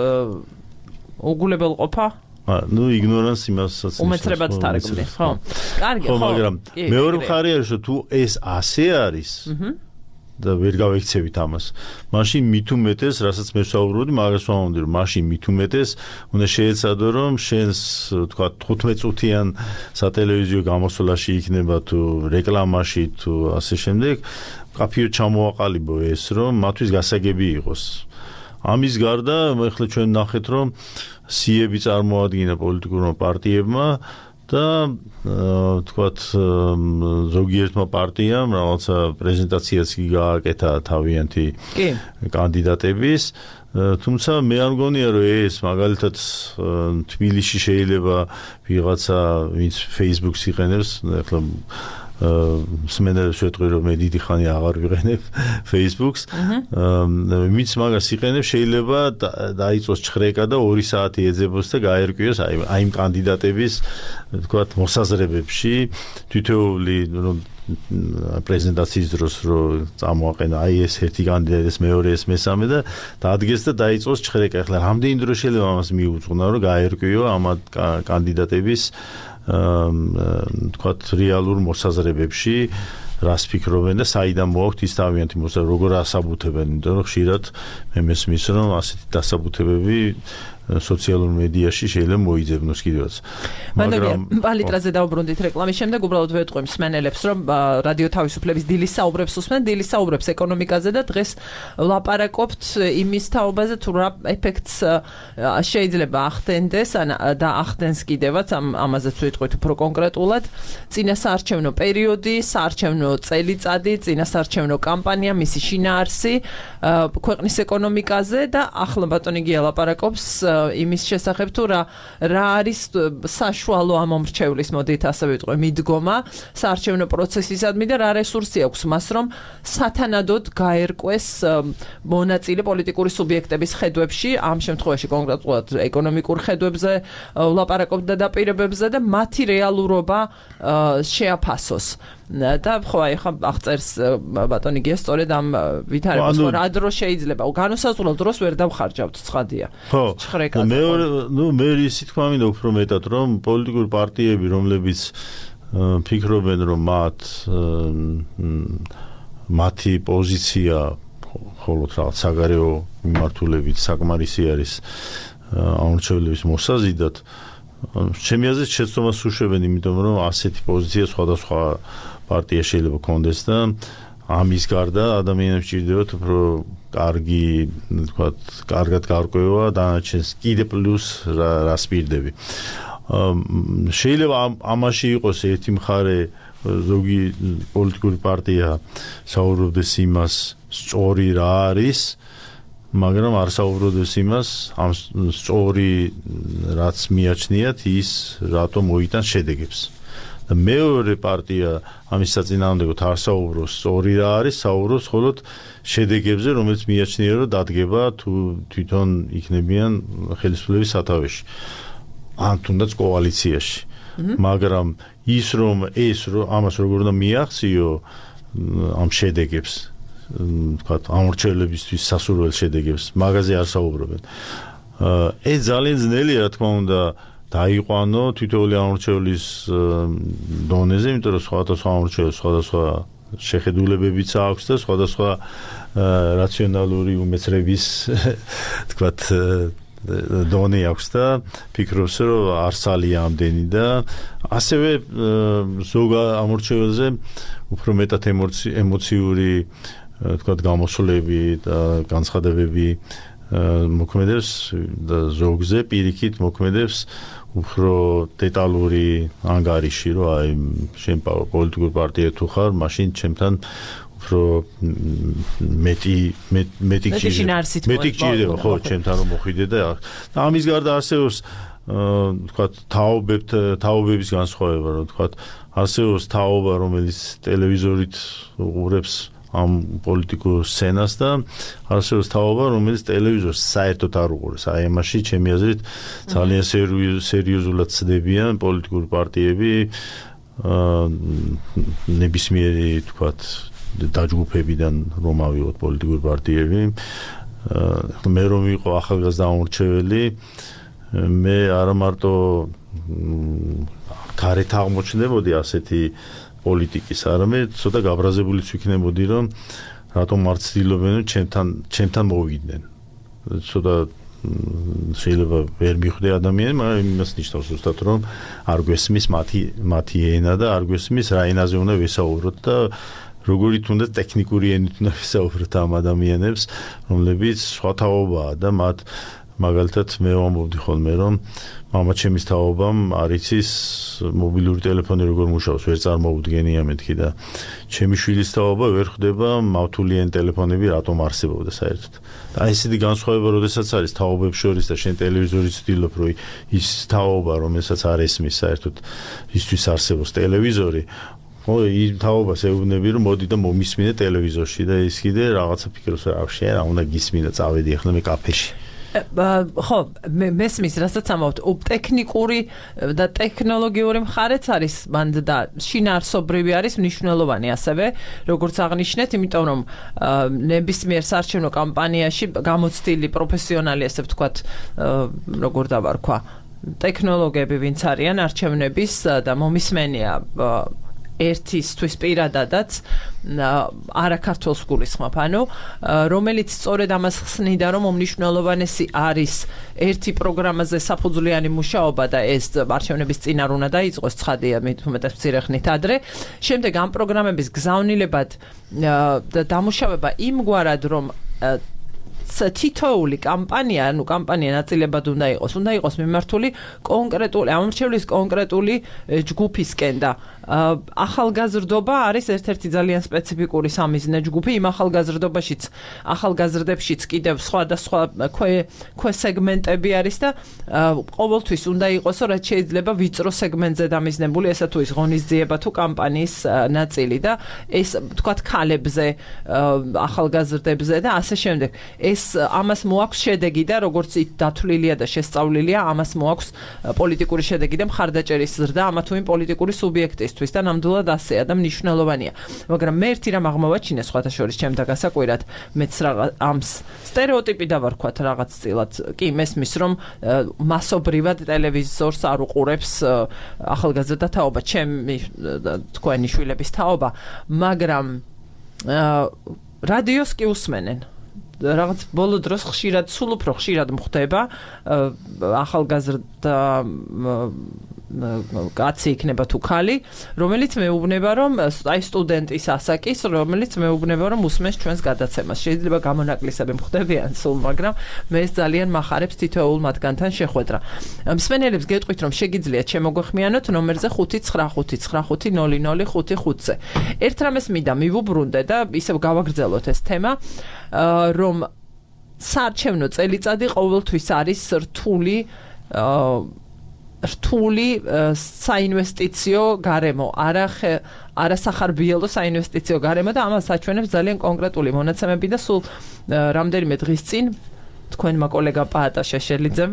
უგულებელ ყოფა ну ignorance იმასაც უმეცრებად თარგმნი ხო კარგი ხო მაგრამ მეორე მხარე არის რომ თუ ეს ასე არის და ვერ გავექცევით ამას. მაშინ მით უმეტეს, რასაც მე ვსაუბრობდი, მაგას ვამბობდი, რომ მაშინ მით უმეტეს უნდა შეეცადო, რომ შენს, თქვა, თხუთმეტ წუთიან სატელევიზიო გამოსვლაში იქნება თუ რეკლამაში თუ ასე შემდეგ, კაფეო ჩამოაყალიბო ეს, რომ მათთვის გასაგები იყოს. ამის გარდა, ახლა ჩვენ ნახეთ, რომ სიები წარმოადგინა პოლიტიკურმა პარტიებმა და თქვათ ზოგიერთმა პარტიამ რაღაცა პრეზენტაციაც კი გააკეთა თავიანთი კანდიდატების თუმცა მე არ მგონია რომ ეს მაგალითად თბილისში შეიძლება ვიღაცა ვინც Facebook-ს იყენებს ახლა სმენელს ვეტყვი რომ მე დიდი ხანი აღარ ვიყენებ Facebook-ს ვინც მაგას იყენებს შეიძლება დაიწოს ჩხრეკა და ორი საათი ეძებოს და გაერკვიოს აი აი იმ კანდიდატების თქვათ მოსაზრებებში თითოეული რომ პრეზენტაციის დროს რომ წამოაყენა აი ეს ერთი კანდიდატი ეს მეორე ეს მესამე და დაადგეს და დაიწოს ჩხრეკა ახლა რამდენი დრო შეიძლება ამას მიუძღვნა რომ გაერკვიო ამ კანდიდატების თქვათ რეალურ მოსაზრებებში რას ფიქრობენ და საიდან მოაქვთ ის თავიანთი მოსაზრება როგორ ასაბუთებენ იმიტომ რომ ხშირად მე მესმის რომ ასეთი დასაბუთებები სოციალურ მედიაში შეიძლება მოიძებნოს კიდევაც. მაგრამ პალიტრაზე დავბრუნდით რეკლამის შემდეგ უბრალოდ ვეტყვი მსმენელებს რომ რადიო თავისუფლების დილის საუბრებს უსმენ დილის საუბრებს ეკონომიკაზე და დღეს ვლაპარაკობთ იმის თაობაზე თუ რა ეფექტს შეიძლება ახდენდეს და ახდენს კიდევაც ამ ამაზეც ვეტყვით უფრო კონკრეტულად წინასაარჩევნო პერიოდი, საარჩევნო წელიწადი, წინასაარჩევნო კამპანია, მისი შინაარსი ქვეყნის ეკონომიკაზე და ახლა ბატონი გია ლაპარაკობს იმის შესახებ თუ რა რა არის საშუალო ამ მომრჩევლის მოდით ასე ვიტყვი მიდგომა საარჩევნო პროცესისადმი და რა რესურსი აქვს მას რომ სათანადოდ გაერკვეს მონაწილე პოლიტიკური სუბიექტების ხედვებში ამ შემთხვევაში კონკრეტულად ეკონომიკურ ხედვებზე ვლაპარაკობთ და დაპირებებზე და მათი რეალურობა შეაფასოს და ხო აი ხა აღწერს ბატონი გია სწორედ ამ ვითარებას რა დრო შეიძლება განუსაზღვრელ დროს ვერ დავხარჯავთ ცხადია ხო მე ნუ მე ისე თქვა მინდა უფრო მეტად რომ პოლიტიკური პარტიები რომლებიც ფიქრობენ რომ მათ მათი პოზიცია ხოლმე რაღაც საგარეო მიმართულებით საკმარისი არის ამორჩევლების მოსაზიდად ჩემი აზრით შეცდომას უშვებენ იმიტომ რომ ასეთი პოზიცია სხვადასხვა პარტია შეიძლება კონდეს და ამის გარდა ადამიანებს ჭირდებათ უფრო კარგი, თქვათ, კარგად გარკვევა დანარჩენს კიდე პლუს რას პირდები. შეიძლება ამაში იყოს ერთი მხარე ზოგი პოლიტიკური პარტია საუბრობდეს იმას სწორი რა არის, მაგრამ არ საუბრობდეს იმას ამ სწორი რაც მიაჩნიათ ის რატომ მოიტანს შედეგებს. და მეორე პარტია ამის საწინააღმდეგოდ არ საუბრობს სწორი რა არის, საუბრობს მხოლოდ შედეგებზე, რომელიც მიაჩნია რომ დადგება თუ თვითონ იქნებიან ხელისუფლების სათავეში. ან თუნდაც კოალიციაში. მაგრამ ის რომ ეს რომ ამას როგორ უნდა მიაღწიო ამ შედეგებს, თქვათ, ამორჩევლებისთვის სასურველ შედეგებს, მაგაზე არ საუბრობენ. ეს ძალიან ძნელია, რა თქმა უნდა, დაიყვანო თითოეული ამორჩევლის დონეზე, იმიტომ რომ სხვადასხვა ამორჩევლს სხვადასხვა შეხედულებებიც აქვს და სხვადასხვა რაციონალური უმეცრების, თქვათ, დონე აქვს და ფიქრობს რომ არსალია ამდენი და ასევე ზოგ ამორჩეველზე უფრო მეტად ემოციური, თქვათ, გამოსვლები და განცხადებები მოქმედებს და ზოგზე პირიქით მოქმედებს უფრო დეტალური ანგარიში, რომ აი შენ პოლიტიკურ პარტია თუ ხარ, მაშინ ჩემთან უფრო მეტი მეტი მეტი ჭირდება, ხო, ჩემთან რომ მოხვიდე და ამის გარდა არსებობს, თქვათ, თაობებთ თაობების განსხვავება, რომ თქვათ, არსებობს თაობა, რომელიც ტელევიზორით უყურებს ამ პოლიტიკურ სცენას და არსებობს თაობა, რომელიც ტელევიზორს საერთოდ არ უყურებს. აი ამაში ჩემი აზრით ძალიან სერიოზულად ცდებიან პოლიტიკური პარტიები, ნებისმიერი, თქვათ, დაჯგუფებიდან რომ ავიღოთ პოლიტიკური პარტიები. მე რომ ვიყო ახალგაზრდა ამორჩეველი, მე არა მარტო გარეთ აღმოჩნდებოდი ასეთი პოლიტიკის, არამედ ცოტა გაბრაზებულიც ვიქნებოდი, რომ რატომ არ ცდილობენ ჩემთან ჩემთან მოვიდნენ. ცოტა შეიძლება ვერ მიხვდე ადამიანი, მაგრამ იმას ნიშნავს ზუსტად, რომ არ გვესმის მათი მათი ენა და არ გვესმის რა ენაზე უნდა ვესაუბროთ და როგორი თუნდაც ტექნიკური ენით უნდა ვესაუბროთ ამ ადამიანებს, რომლებიც სხვა თაობაა და მათ მაგალითად მე ვამბობდი ხოლმე, რომ მამაჩემის თაობამ არ იცის მობილური ტელეფონი როგორ მუშაობს, ვერ წარმოუდგენია მეთქი და ჩემი შვილის თაობა ვერ ხვდება მავთულიანი ტელეფონები რატომ არსებობდა საერთოდ. და აი ესეთი განსხვავება როდესაც არის თაობებს შორის და შენ ტელევიზორით ვცდილობ, რომ ის თაობა, რომელსაც არ ესმის საერთოდ ისთვის არსებობს ტელევიზორი, ხო, იმ თაობას ეუბნები, რომ მოდი და მომისმინე ტელევიზორში და ის კიდე რაღაცა ფიქრობს, რა შენ რა უნდა გისმინა, წავედი ახლა მე კაფეში. ხო, მესმის, რასაც ამბობთ, ტექნიკური და ტექნოლოგიური მხარეც არის მანდ და შინაარსობრივი არის მნიშვნელოვანი ასევე, როგორც აღნიშნეთ, იმიტომ რომ ნებისმიერ საარჩევნო კამპანიაში გამოცდილი პროფესიონალი, ასე ვთქვათ, როგორ დავარქვა, ტექნოლოგები ვინც არიან არჩევნების და მომისმენია ერთისთვის პირადადაც არაქართველს გულისხმობ, ანუ რომელიც სწორედ ამას ხსნიდა, რომ უმნიშვნელოვანესი არის ერთი პროგრამაზე საფუძვლიანი მუშაობა და ეს არჩევნების წინ არ უნდა დაიწყოს, ცხადია, მეტად მცირე ხნით ადრე. შემდეგ ამ პროგრამების გზავნილებად და დამუშავება იმგვარად, რომ თითოეული კამპანია, ანუ კამპანია ნაწილებად უნდა იყოს, უნდა იყოს მიმართული კონკრეტული ამორჩევლის კონკრეტული ჯგუფისკენ და ახალგაზრდობა არის ერთ-ერთი ძალიან სპეციფიკური სამიზნე ჯგუფი, იმ ახალგაზრდობაშიც, ახალგაზრდებშიც კიდევ სხვადასხვა ქვე სეგმენტები არის და ყოველთვის უნდა იყოს, რაც შეიძლება ვიწრო სეგმენტზე დამიზნებული, ესა თუ ის ღონისძიება თუ კამპანიის ნაწილი და ეს თქვათ ქალებზე, ახალგაზრდებზე და ასე შემდეგ. ეს ამას მოაქვს შედეგი და როგორც დათვლილია და შესწავლილია, ამას მოაქვს პოლიტიკური შედეგი და მხარდაჭერის ზრდა ამა თუ იმ პოლიტიკური სუბიექტისთვის და ნამდვილად ასეა და მნიშვნელოვანია. მაგრამ მე ერთი რამ აღმოვაჩინე სხვათა შორის ჩემ დაგასაკვირად, მეც ამ სტერეოტიპი დავარქვათ რაღაც წილად. კი, მესმის, რომ მასობრივად ტელევიზორს არ უყურებს ახალგაზრდა თაობა, ჩემი თქვენი შვილების თაობა, მაგრამ რადიოს კი უსმენენ. რაღაც ბოლო დროს ხშირად, სულ უფრო ხშირად მხდება ახალგაზრდა კაცი იქნება თუ ქალი, რომელიც მეუბნება, რომ აი სტუდენტის ასაკის, რომელიც მეუბნება, რომ უსმენს ჩვენს გადაცემას. შეიძლება გამონაკლისები მხდებიან სულ, მაგრამ მე ძალიან მახარებს თითოეულ მათგანთან შეხვედრა. მსმენელებს გეტყვით, რომ შეგიძლიათ შემოგვეხმიანოთ ნომერზე ხუთი ცხრა ხუთი ცხრა ხუთი ნული ნული ხუთი ხუთზე. ერთ რამეს მინდა მივუბრუნდე და ისევ გავაგრძელოთ ეს თემა, რომ საარჩევნო წელიწადი ყოველთვის არის რთული რთული საინვესტიციო გარემო, არა არა სახარბიელო საინვესტიციო გარემო და ამას აჩვენებს ძალიან კონკრეტული მონაცემები და სულ რამდენიმე დღის წინ თქვენმა კოლეგა პაატა შეშელიძემ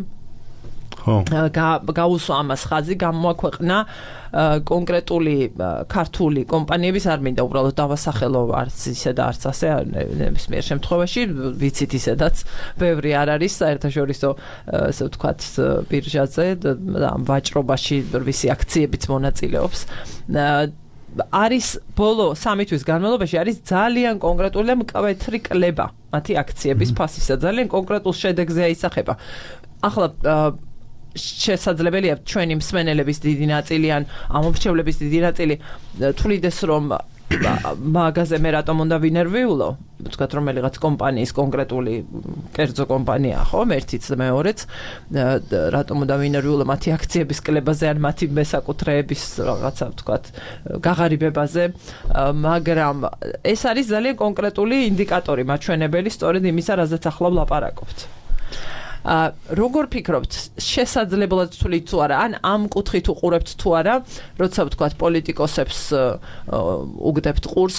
გაუსვა ამას ხაზი, გამოაქვეყნა კონკრეტული ქართული კომპანიების, არ მინდა უბრალოდ დავასახელო არც ისე და არც ასე, ნებისმიერ შემთხვევაში ვიცით ისედაც ბევრი არ არის საერთაშორისო ასე ვთქვათ ბირჟაზე და ვაჭრობაში ვისი აქციებიც მონაწილეობს. არის ბოლო სამი თვის განმავლობაში არის ძალიან კონკრეტული და მკვეთრი კლება მათი აქციების ფასისა, ძალიან კონკრეტულ შედეგზე აისახება. ახლა შესაძლებელია ჩვენი მსმენელების დიდი ნაწილი ან ამომრჩევლების დიდი ნაწილი თulides რომ მაგაზე მე რატომ უნდა ვინერვიულო, ვთქვათ რომელიღაც კომპანიის კონკრეტული კერძო კომპანია, ხო, ერთიც და მეორეც, რატომ უნდა ვინერვიულო მათი აქციების კლებაზე ან მათი მესაკუთრეების რაღაცა, ვთქვათ, გაღარიბებაზე, მაგრამ ეს არის ძალიან კონკრეტული ინდიკატორი, მაჩვენებელი სწორედ იმისა, რაზეც ახლა ვლაპარაკობთ. როგორ ფიქრობთ, შესაძლებლად თulit თუ არა, ან ამ კუთხით უყურებთ თუ არა, როცა ვთქვათ პოლიტიკოსებს უგდებთ ყურს,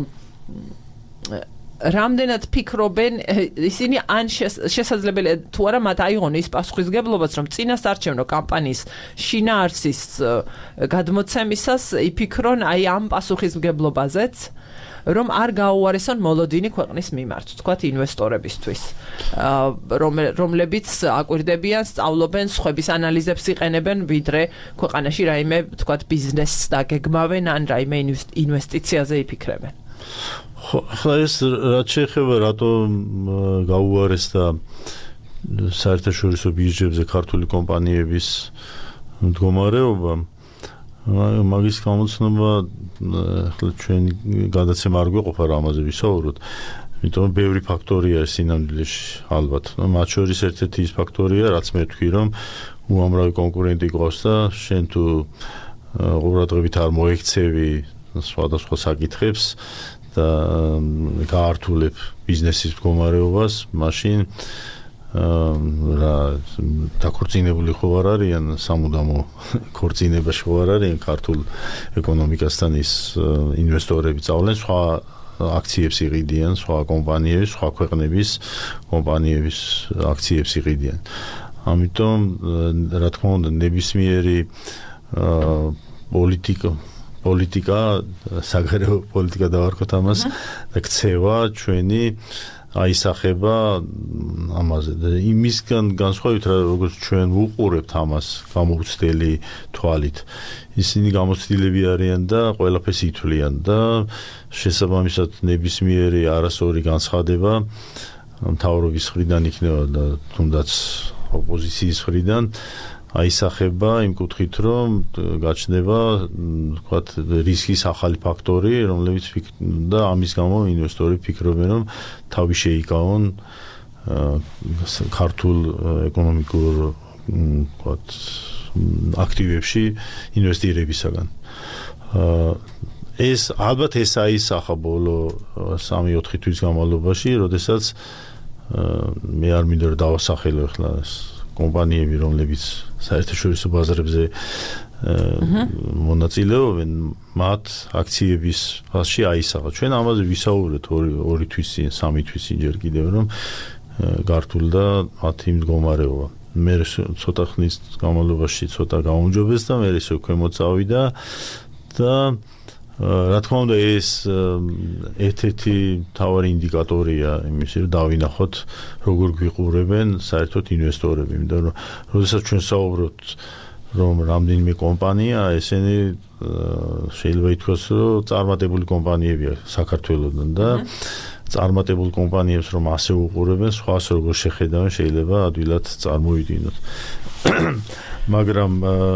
რამდენად ფიქრობენ ისინი, ან შესაძლებელია თუ არა მათ აიღონ ის პასუხისგებლობაც, რომ წინასაარჩევნო კამპანიის შინაარსის გადმოცემისას იფიქრონ აი ამ პასუხისმგებლობაზეც, რომ არ გაუარესონ მოლოდინი ქვეყნის მიმართ, თქვათ ინვესტორებისთვის, რომლებიც აკვირდებიან, სწავლობენ, სხვების ანალიზებს იყენებენ, ვიდრე ქვეყანაში რაიმე, თქვათ, ბიზნესს დაგეგმავენ ან რაიმე ინვესტიციაზე იფიქრებენ. ხო, ახლა ეს რაც შეეხება რატომ გაუარესდა საერთაშორისო ბირჟებზე ქართული კომპანიების მდგომარეობა, მაგის გამოცნობა ახლა ჩვენი გადაცემა არ გვეყოფა რა ამაზე ვისაუბროთ, იმიტომ ბევრი ფაქტორია ეს სინამდვილეში ალბათ. მათ შორის ერთ-ერთი ის ფაქტორია, რაც მე ვთქვი, რომ უამრავი კონკურენტი ყავს და შენ თუ ყურადღებით არ მოექცევი სხვადასხვა საკითხებს და გაართულებ ბიზნესის მდგომარეობას, მაშინ რა დაქორწინებული ხო არ არიან, სამუდამო ქორწინებაში ხო არ არიან ქართულ ეკონომიკასთან ის ინვესტორები წავლენ, სხვა აქციებს იყიდიან, სხვა კომპანიების, სხვა ქვეყნების კომპანიების აქციებს იყიდიან. ამიტომ რა თქმა უნდა ნებისმიერი პოლიტიკა პოლიტიკა, საგარეო პოლიტიკა დავარქოთ ამას და ქცევა ჩვენი აისახება ამაზე და იმისგან განსხვავებით როგორც ჩვენ ვუყურებთ ამას გამოუცდელი თვალით, ისინი გამოცდილები არიან და ყველაფერს ითვლიან და შესაბამისად ნებისმიერი არასწორი განცხადება მთავრობის მხრიდან იქნება და თუნდაც ოპოზიციის მხრიდან აისახება იმ კუთხით, რომ გაჩნდება, ვთქვათ, რისკის ახალი ფაქტორი, რომლებიც და ამის გამო ინვესტორები ფიქრობენ, რომ თავი შეიკავონ ქართულ ეკონომიკურ, ვთქვათ, აქტივებში ინვესტირებისაგან. ეს ალბათ ეს აისახა ბოლო სამი ოთხი თვის განმავლობაში, როდესაც მე არ მინდა რომ დავასახელო ახლა კომპანიები, რომლებიც საერთაშორისო ბაზრებზე მონაწილეობენ, მათ აქციების ფასში აისახა. ჩვენ ამაზე ვისაუბრეთ ორი თვის წინ, სამი თვის წინ ჯერ კიდევ, რომ გართულდა მათი მდგომარეობა. მე ცოტა ხნის განმავლობაში ცოტა გაუმჯობეს და მე ესე ქვემოთ წავიდა და რა თქმა უნდა ეს ერთ-ერთი მთავარი ინდიკატორია იმისი, რომ დავინახოთ როგორ გვიყურებენ საერთოდ ინვესტორები, იმიტომ რომ როდესაც ჩვენ საუბრობთ რომ რამდენიმე კომპანია, ესენი შეიძლება ითქვას, რომ წარმატებული კომპანიებია საქართველოსდან და წარმატებულ კომპანიებს რომ ასე უყურებენ, სხვას როგორ შეხედავენ, შეიძლება ადვილად წარმოვიდგინოთ. მაგრამ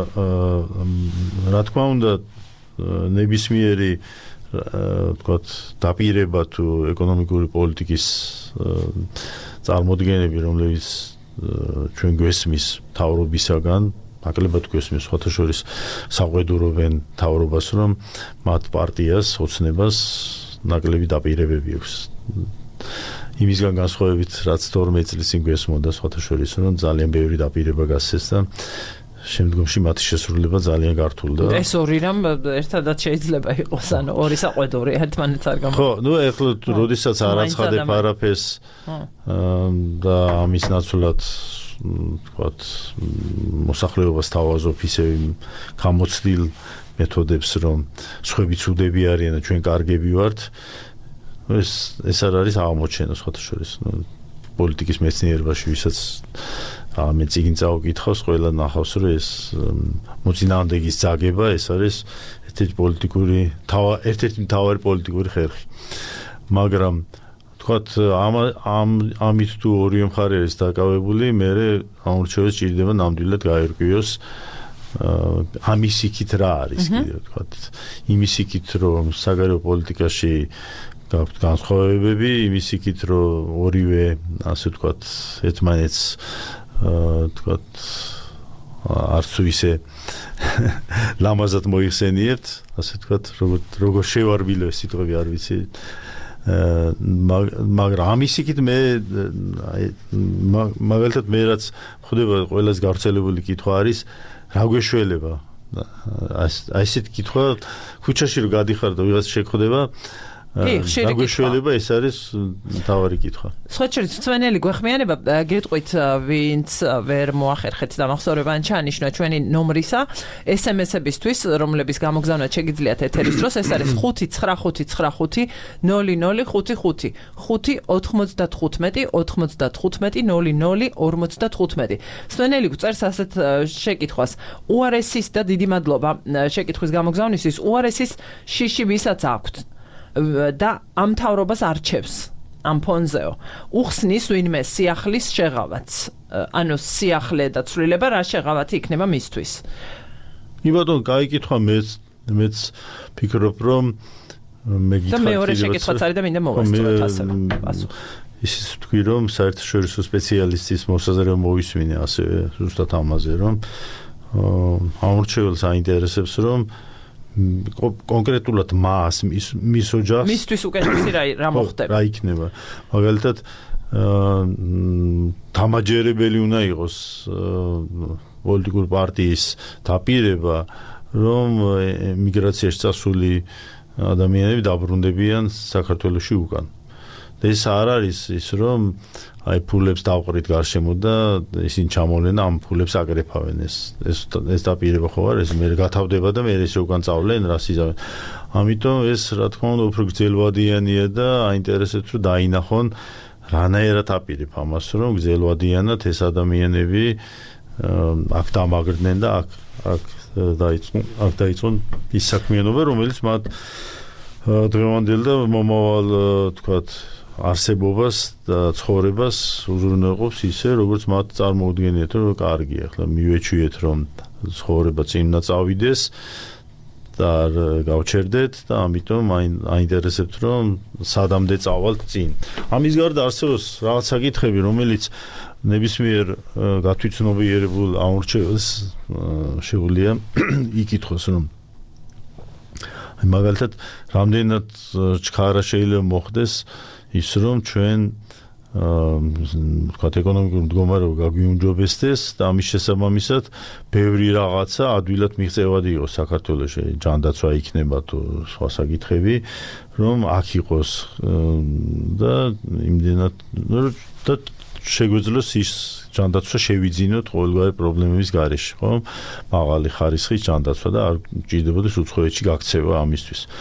რა თქმა უნდა ნებისმიერი ვთქვათ დაპირება თუ ეკონომიკური პოლიტიკის წარმოდგენები რომლებიც ჩვენ გვესმის მთავრობისაგან ნაკლებად გვესმის სხვათა შორის საყვედურობენ მთავრობას რომ მათ პარტიას ოცნებას ნაკლები დაპირებები აქვს იმისგან განსხვავებით რაც თორმეტ წლის წინ გვესმოდა სხვათა შორის რომ ძალიან ბევრი დაპირება გასცეს და შემდგომში მათი შესრულება ძალიან გართულდა. ეს ორი რამ ერთადაც შეიძლება იყოს, ანუ ორი საყვედური ერთმანეთს არ გამო. ხო, ნუ ეხლა როდესაც არ აცხადებ არაფერს და ამის ნაცვლად ვთქვათ მოსახლეობას თავაზობ ისე გამოცდილ მეთოდებს რომ სხვები ცუდები არიან და ჩვენ კარგები ვართ. ეს ეს არ არის აღმოჩენა სხვათა შორის. ნუ პოლიტიკის მეცნიერებაში ვისაც მე წიგნ წავკითხავს, ყველა ნახავს, რომ ეს მოწინააღმდეგის ძაგება, ეს არის ერთ-ერთი პოლიტიკური, ერთ-ერთი მთავარი პოლიტიკური ხერხი. მაგრამ თქვათ, ამ ამ ამით თუ ორივე მხარე არის დაკავებული, მე ამორჩევას ჭირდება ნამდვილად გაერკვიოს ამის იქით რა არის, კიდევ თქვათ, იმის იქით რომ საგარეო პოლიტიკაში გაქვთ განსხვავებები, იმის იქით რომ ორივე, ასე ვთქვათ, ერთმანეთს თქვათ არც ისე ლამაზად მოიხსენიებთ, ასე ვთქვათ, როგორ როგორ შევარბილო სიტყვები არ ვიცი. მაგრამ ამის იქით მე მაგალითად მე რაც ხვდება ყველაზე გავრცელებული კითხვა არის რა გვეშველება. აი ესეთ კითხვა ქუჩაში რო გადიხარ და ვიღაც შეგხვდება რა გვეშველება ეს არის მთავარი კითხვა. სხვა შორის ძვენელი გვეხმიანება გეტყვით ვინც ვერ მოახერხეთ და მახსოვრება ან ჩაანიშნა ჩვენი ნომრისა ეს ემ ეს-ებისთვის რომლების გამოგზავნა შეგიძლიათ ეთერის დროს ეს არის ხუთი ცხრა ხუთი ცხრა ხუთი ნული ნული ხუთი ხუთი ხუთი ოთხმოცდათხუთმეტი ოთხმოცდათხუთმეტი ნული ნული ორმოცდათხუთმეტი ძვენელი გვწერს ასეთ შეკითხვას უარესის და დიდი მადლობა შეკითხვის გამოგზავნისთვის უარესის შიში ვისაც აქვთ და ამ მთავრობას არჩევს ამ ფონზეო უხსნის ვინმე სიახლის შეღავაც ანუ სიახლე და ცვლილება რა შეღავათი იქნება მისთვის კი ბატონო გაიკითხა მეც მეც ფიქრობ რომ მე გითხრა და მეორე შეკითხვაც არის და მინდა მოვასწროთ ასევე პასუხი ისიც ვთქვი რომ საერთაშორისო სპეციალისტის მოსაზრება მოვისმინე ასე ზუსტად ამაზე რომ ამორჩეველს აინტერესებს რომ კონკრეტულად მას მის ოჯახს მისთვის უკეთესი რა რა მოხდება რა იქნება მაგალითად დამაჯერებელი უნდა იყოს პოლიტიკური პარტიის დაპირება რომ მიგრაციაში წასული ადამიანები დაბრუნდებიან საქართველოში უკან და ეს არ არის ის რომ აი ფულებს დავყრით გარშემო და ისინი ჩამოვლენ ამ ფულებს აკრეფავენ ეს ეს ეს დაპირება ხო არ ეს მე გათავდება და მე ეს უკან წავლენ რას იზავენ ამიტომ ეს რა თქმა უნდა უფრო გრძელვადიანია და აინტერესებს რომ დაინახონ რანაირად აპირებ ამას რომ გრძელვადიანად ეს ადამიანები აქ დამაგრდნენ და აქ აქ დაიწყონ აქ დაიწყონ ის საქმიანობა რომელიც მათ დღევანდელ და მომავალ თქვათ არსებობას და ცხოვრებას უზრუნველყოფს ისე როგორც მათ წარმოუდგენიათ რომ კარგია ახლა მივეჩვიეთ რომ ცხოვრება წინნა წავიდეს და გავჩერდეთ და ამიტომ აინტერესებთ რომ სადამდე წავალთ წინ ამის გარდა არსებობს რაღაც საკითხები რომელიც ნებისმიერ გათვითცნობიერებულ ამორჩეველს შეუძლია იკითხოს რომ მაგალითად რამდენად ჩქარა შეიძლება მოხდეს ის რომ ჩვენ ვთქვათ ეკონომიკური მდგომარეობა გაგვიუმჯობესდეს და ამის შესაბამისად ბევრი რაღაცა ადვილად მიღწევადი იყოს საქართველოში ჯანდაცვა იქნება თუ სხვა საკითხები რომ აქ იყოს და იმდენად და შეგვეძლოს ის ჯანდაცვა შევიძინოთ ყოველგვარი პრობლემების გარეშე ხო მაღალი ხარისხის ჯანდაცვა და არ ჭირდებოდეს უცხოეთში გაქცევა ამისთვის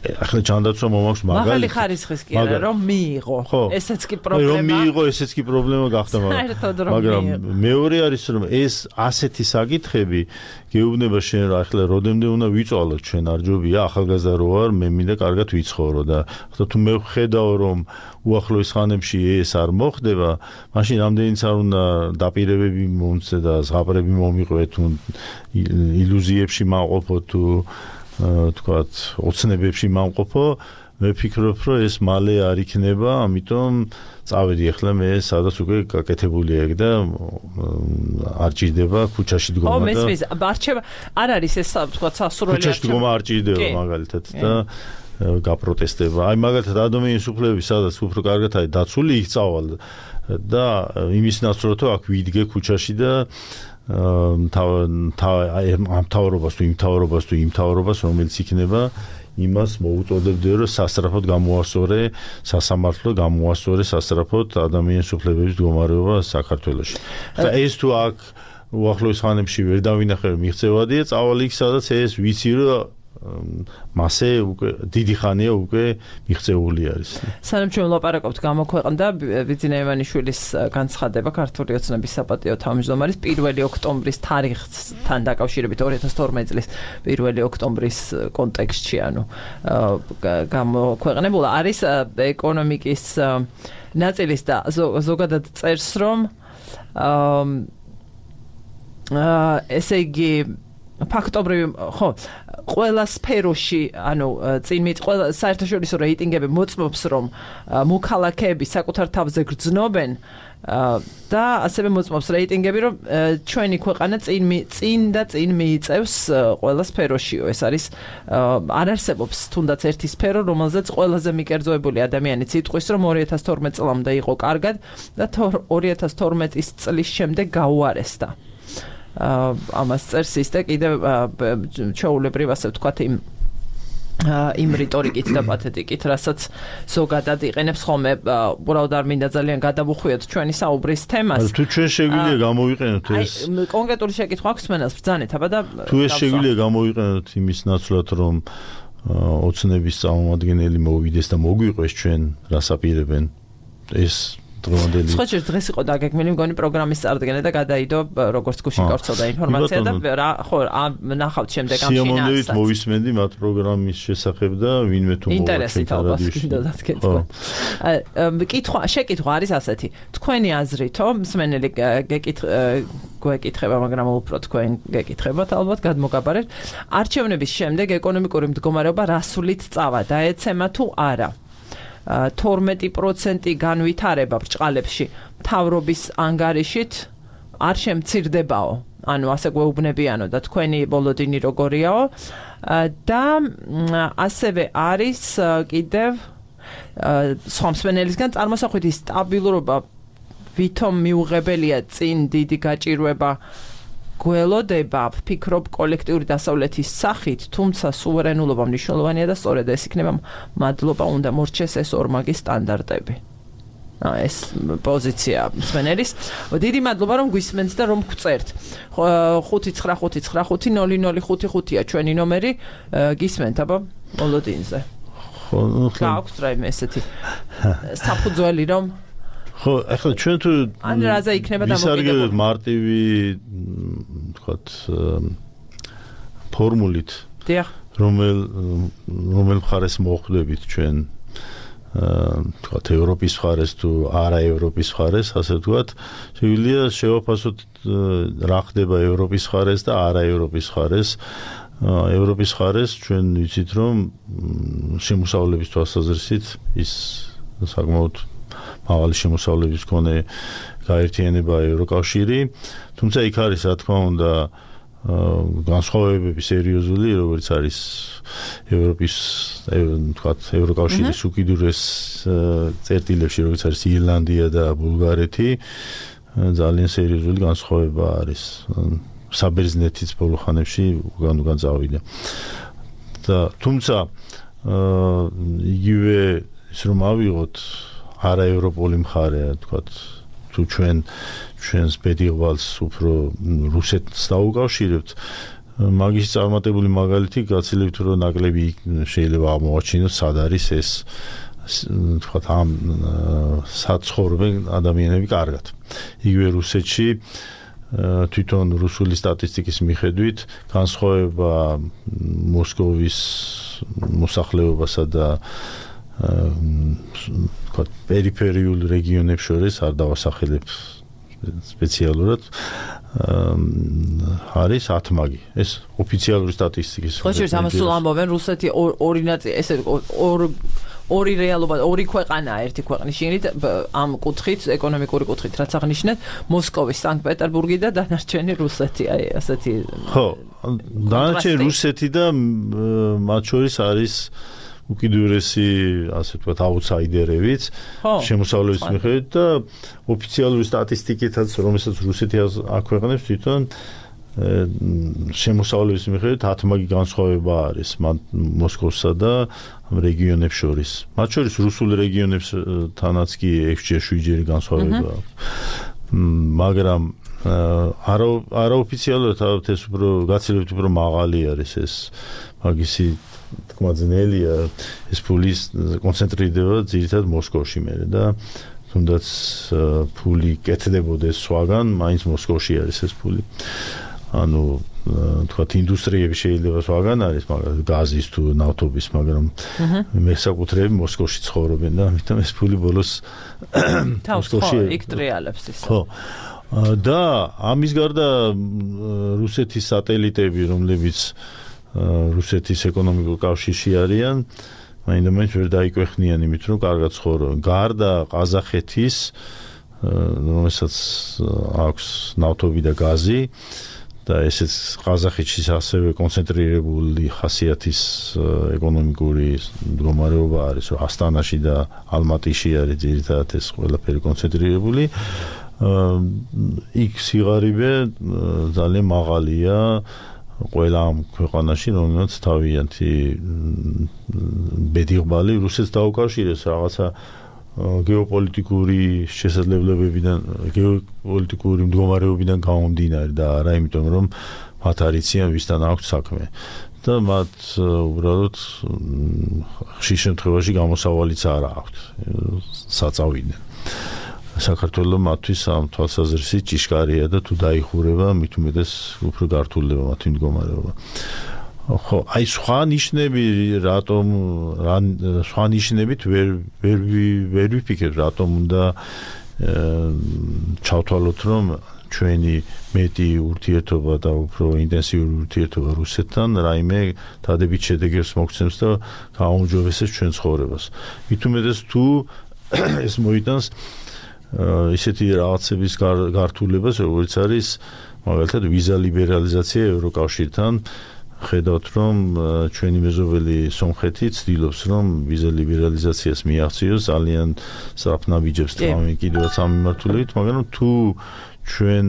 ახლა ჯანდაცვა მომაქვს მაგალითად. მაღალი ხარისხის კი არა, რომ მიიღო. ესეც კი პრობლემა. რომ მიიღო, ესეც კი პრობლემა გახდა, მაგრამ მეორე არის რომ ეს ასეთი საკითხები გეუბნება შენ რა ახლა როდემდე უნდა ვიწვალოთ ჩვენ არ ჯობია ახალგაზრდა რო ვარ მე მინდა კარგად ვიცხოვრო და ახლა თუ მე ვხედავ რომ უახლოეს ხანებში ეს არ მოხდება მაშინ რამდენიც არ უნდა დაპირებები მომწე და ზღაპრები მომიყვე თუ ილუზიებში მავყოფო თუ თქვათ ოცნებებში მავყოფო მე ფიქრობ რომ ეს მალე არ იქნება ამიტომ წავედი ახლა მე სადაც უკვე გაკეთებულია ეგ და არ ჭირდება ქუჩაში დგომა და ო მესმის არჩევა არ არის ეს თქვა სასურველი არჩევა ქუჩაში დგომა არ ჭირდება მაგალითად და გაპროტესტება აი მაგალითად ადამიანის უფლებები სადაც უფრო კარგად არის დაცული იქ წავალ და იმის ნაცვლად აქ ვიდგე ქუჩაში და თავ თავ ამ თავრობას თუ იმ თავრობას თუ იმ თავრობას რომელიც იქნება იმას მოუწოდებდი რომ სასწრაფოდ გამოასწორე სასამართლო გამოასწორე სასწრაფოდ ადამიანის უფლებების მდგომარეობა საქართველოში. ხა ეს თუ აქ უახლოეს ხანებში ვერ დავინახე რომ მიღწევადია წავალ იქ სადაც ეს ვიცი რომ მასე უკვე დიდი ხანია უკვე მიღწეული არის. სანამ ჩვენ ვლაპარაკობთ გამოქვეყნდა ბიძინა ივანიშვილის განცხადება ქართული ოცნების საპატიო თავმჯდომარის პირველი ოქტომბრის თარიღთან დაკავშირებით ორი ათას თორმეტი წლის პირველი ოქტომბრის კონტექსტში ანუ გამოქვეყნებულა არის ეკონომიკის ნაწილის და ზოგადად წერს რომ ესე იგი ფაქტობრივი ხო ყველა სფეროში ანუ წინ მით ყველა საერთაშორისო რეიტინგები მოწმობს რომ მოქალაქეები საკუთარ თავზე გრძნობენ და ასევე მოწმობს რეიტინგები რომ ჩვენი ქვეყანა წინ წინ და წინ მიიწევს ყველა სფეროშიო ეს არის არ არსებობს თუნდაც ერთი სფერო რომელზეც ყველაზე მიკერძოებული ადამიანიც იტყვის რომ ორი ათას თორმეტი წლამდე იყო კარგად და ორი ათას თორმეტის წლის შემდეგ გაუარესდა ამას წერს ის და კიდევ ჩაულებრივ ასე ვთქვათ იმ იმ რიტორიკით და პათეტიკით, რასაც ზოგადად იყენებს ხოლმე, უბრალოდ არ მინდა ძალიან გადავუხვიოთ ჩვენი საუბრის თემას. თუ ჩვენ შეგვიძლია გამოვიყენოთ ეს კონკრეტული შეკითხვა აქვს მენას ბრძანეთ, აბა და თუ ეს შეგვიძლია გამოვიყენოთ იმის ნაცვლად, რომ ოცნების წარმომადგენელი მოვიდეს და მოგვიყვეს ჩვენ რას აპირებენ ეს დროანდელი. სხვა დღეს იყო დაგეგმილი მგონი პროგრამის წარდგენა და გადაიდო როგორც გუშინ გავრცელდა ინფორმაცია და რა ხო ნახავთ შემდეგ ამ შინაარსს. სიამოვნებით მოვისმენდი მათ პროგრამის შესახებ და ვინმე თუ ინტერესით ალბათ გინდათ კითხვა. კითხვა, შეკითხვა არის ასეთი. თქვენი აზრითო, მსმენელი გეკითხება, მაგრამ უფრო თქვენ გეკითხებათ ალბათ გადმოგაბარეთ. არჩევნების შემდეგ ეკონომიკური მდგომარეობა რასულით წავა, დაეცემა თუ არა? თორმეტი პროცენტი განვითარება ბრჭყალებში მთავრობის ანგარიშით არ შემცირდებაო. ანუ ასე გვეუბნებიანო და თქვენი ბოლოდინი როგორიაო და ასევე არის კიდევ სხვა მსმენელისგან წარმოსახვითი სტაბილურობა ვითომ მიუღებელია წინ დიდი გაჭირვება გველოდება ვფიქრობ კოლექტიური დასავლეთის სახით, თუმცა სუვერენულობა მნიშვნელოვანია და სწორედ ეს იქნება მადლობა უნდა მორჩეს ეს ორმაგი სტანდარტები. ეს პოზიცია მსმენელის. დიდი მადლობა რომ გვისმენთ და რომ გვწერთ. ხუთი ცხრა ხუთი ცხრა ხუთი ნული ნული ხუთი ხუთია ჩვენი ნომერი. გისმენთ აბა მოლოდინზე. ხო, გააქვთ რაიმე ესეთი საფუძველი რომ ხო, ახლა ჩვენ თუ ან რაზე იქნება დამოკიდებული მარტივი თქვათ ფორმულით დიახ რომელ რომელ მხარეს მოხვდებით ჩვენ თქვათ ევროპის მხარეს თუ არა ევროპის მხარეს ასე ვთქვათ შეგვიძლია შევაფასოთ რა ხდება ევროპის მხარეს და არა ევროპის მხარეს ევროპის მხარეს ჩვენ ვიცით რომ შემოსავლების თვალსაზრისით ის საკმაოდ მაღალი შემოსავლების მქონე გაერთიანება ევროკავშირი, თუმცა იქ არის რა თქმა უნდა განსხვავებები სერიოზული, როგორც არის ევროპის თქვათ ევროკავშირის უკიდურეს წერტილებში, როგორც არის ირლანდია და ბულგარეთი, ძალიან სერიოზული განსხვავება არის. საბერძნეთიც ბოლო ხანებში უკან უკან წავიდა. და თუმცა იგივე ის რომ ავიღოთ არა ევროპული მხარეა, თქვათ, თუ ჩვენ ჩვენს ბედიღვალს უფრო რუსეთს დაუკავშირებთ, მაგის წარმატებული მაგალითი გაცილებით რომ ნაკლები შეიძლება აღმოაჩინოს სად არის ეს თქვა ამ საცხოვრებენ ადამიანები კარგად. იგივე რუსეთში თვითონ რუსული სტატისტიკის მიხედვით განსხვავება მოსკოვის მოსახლეობასა და თქვა პერიფერიულ რეგიონებს შორის არ დავასახელებ სპეციალურად არის ათმაგი. ეს ოფიციალური სტატისტიკის. ხო, შეიძლება ამას სულ ამბობენ რუსეთი ორი ნაწილი, ესე ორ ორი რეალობა, ორი ქვეყანაა ერთი ქვეყნის შიგნით ამ კუთხით, ეკონომიკური კუთხით, რაც აღნიშნეთ, მოსკოვი, სანქტ-პეტერბურგი და დანარჩენი რუსეთი, აი ასეთი. ხო, დანარჩენი რუსეთი და მათ შორის არის უკიდურესი, ასე ვთქვათ, აუთსაიდერებიც შემოსავლების მიხედვით და ოფიციალური სტატისტიკითაც, რომელსაც რუსეთი აქვეყნებს თვითონ შემოსავლების მიხედვით ათმაგი განსხვავება არის მოსკოვსა და რეგიონებს შორის. მათ შორის რუსულ რეგიონებსთანაც კი ექვსჯერ შვიდჯერ განსხვავება აქვს. მაგრამ არაოფიციალურად ეს უფრო გაცილებით უფრო მაღალი არის ეს მაგისი თქმა ძნელია ეს ფულის კონცენტრირდება ძირითადად მოსკოვში მერე და თუნდაც ფული კეთდებოდეს სხვაგან, მაინც მოსკოვში არის ეს ფული. ანუ თქვათ ინდუსტრიები შეიძლება სხვაგან არის, მაგრამ გაზის თუ ნავთობის, მაგრამ მესაკუთრეები მოსკოვში ცხოვრობენ და ამიტომ ეს ფული ბოლოს მოსკოვში იქ ტრიალებს ის. ხო. და ამის გარდა რუსეთის სატელიტები, რომლებიც რუსეთის ეკონომიკურ კავშირში არიან, მაინდა-მაინც ვერ დაიკვეხნიან იმით, რომ კარგად ცხოვრობენ. გარდა ყაზახეთის, რომელსაც აქვს ნავთობი და გაზი და ესეც ყაზახეთში ასევე კონცენტრირებული ხასიათის ეკონომიკური მდგომარეობა არის, რომ ასტანაში და ალმატიში არის ძირითადად ეს ყველაფერი კონცენტრირებული. იქ სიღარიბე ძალიან მაღალია ყველა ამ ქვეყანაში, რომელსაც თავიანთი ბედიღბალი რუსეთს დაუკავშირებს რაღაცა გეოპოლიტიკური შესაძლებლობებიდან, გეოპოლიტიკური მდგომარეობიდან გამომდინარე და არა იმიტომ, რომ მათ არიციან ვისთან აქვს საქმე. და მათ უბრალოდ ხშირ შემთხვევაში გამოსავალიც არ აქვთ საწავიდნენ. საქართველოს მათთვის ამ თვალსაზრისით ჭიშკარია და თუ დაიხურება, მით უმეტეს უფრო გართულდება მათი მდგომარეობა. ხო, აი სხვა ნიშნები რატომ სხვა ნიშნებით ვერ ვერ ვერ ვიფიქრებ, რატომ უნდა ჩავთვალოთ, რომ ჩვენი მეტი ურთიერთობა და უფრო ინტენსიური ურთიერთობა რუსეთთან რაიმე დადებით შედეგებს მოგცემს და გააუმჯობესებს ჩვენ ცხოვრებას. მით უმეტეს თუ ეს მოიტანს ისეთი რაღაცების გართულებას, როგორც არის მაგალითად ვიზა ლიბერალიზაცია ევროკავშირთან. ხედავთ, რომ ჩვენი მეზობელი სომხეთი ცდილობს, რომ ვიზა ლიბერალიზაციას მიაღწიოს, ძალიან სწრაფ ნაბიჯებს თამამი კიდევაც ამ მიმართულებით, მაგრამ თუ ჩვენ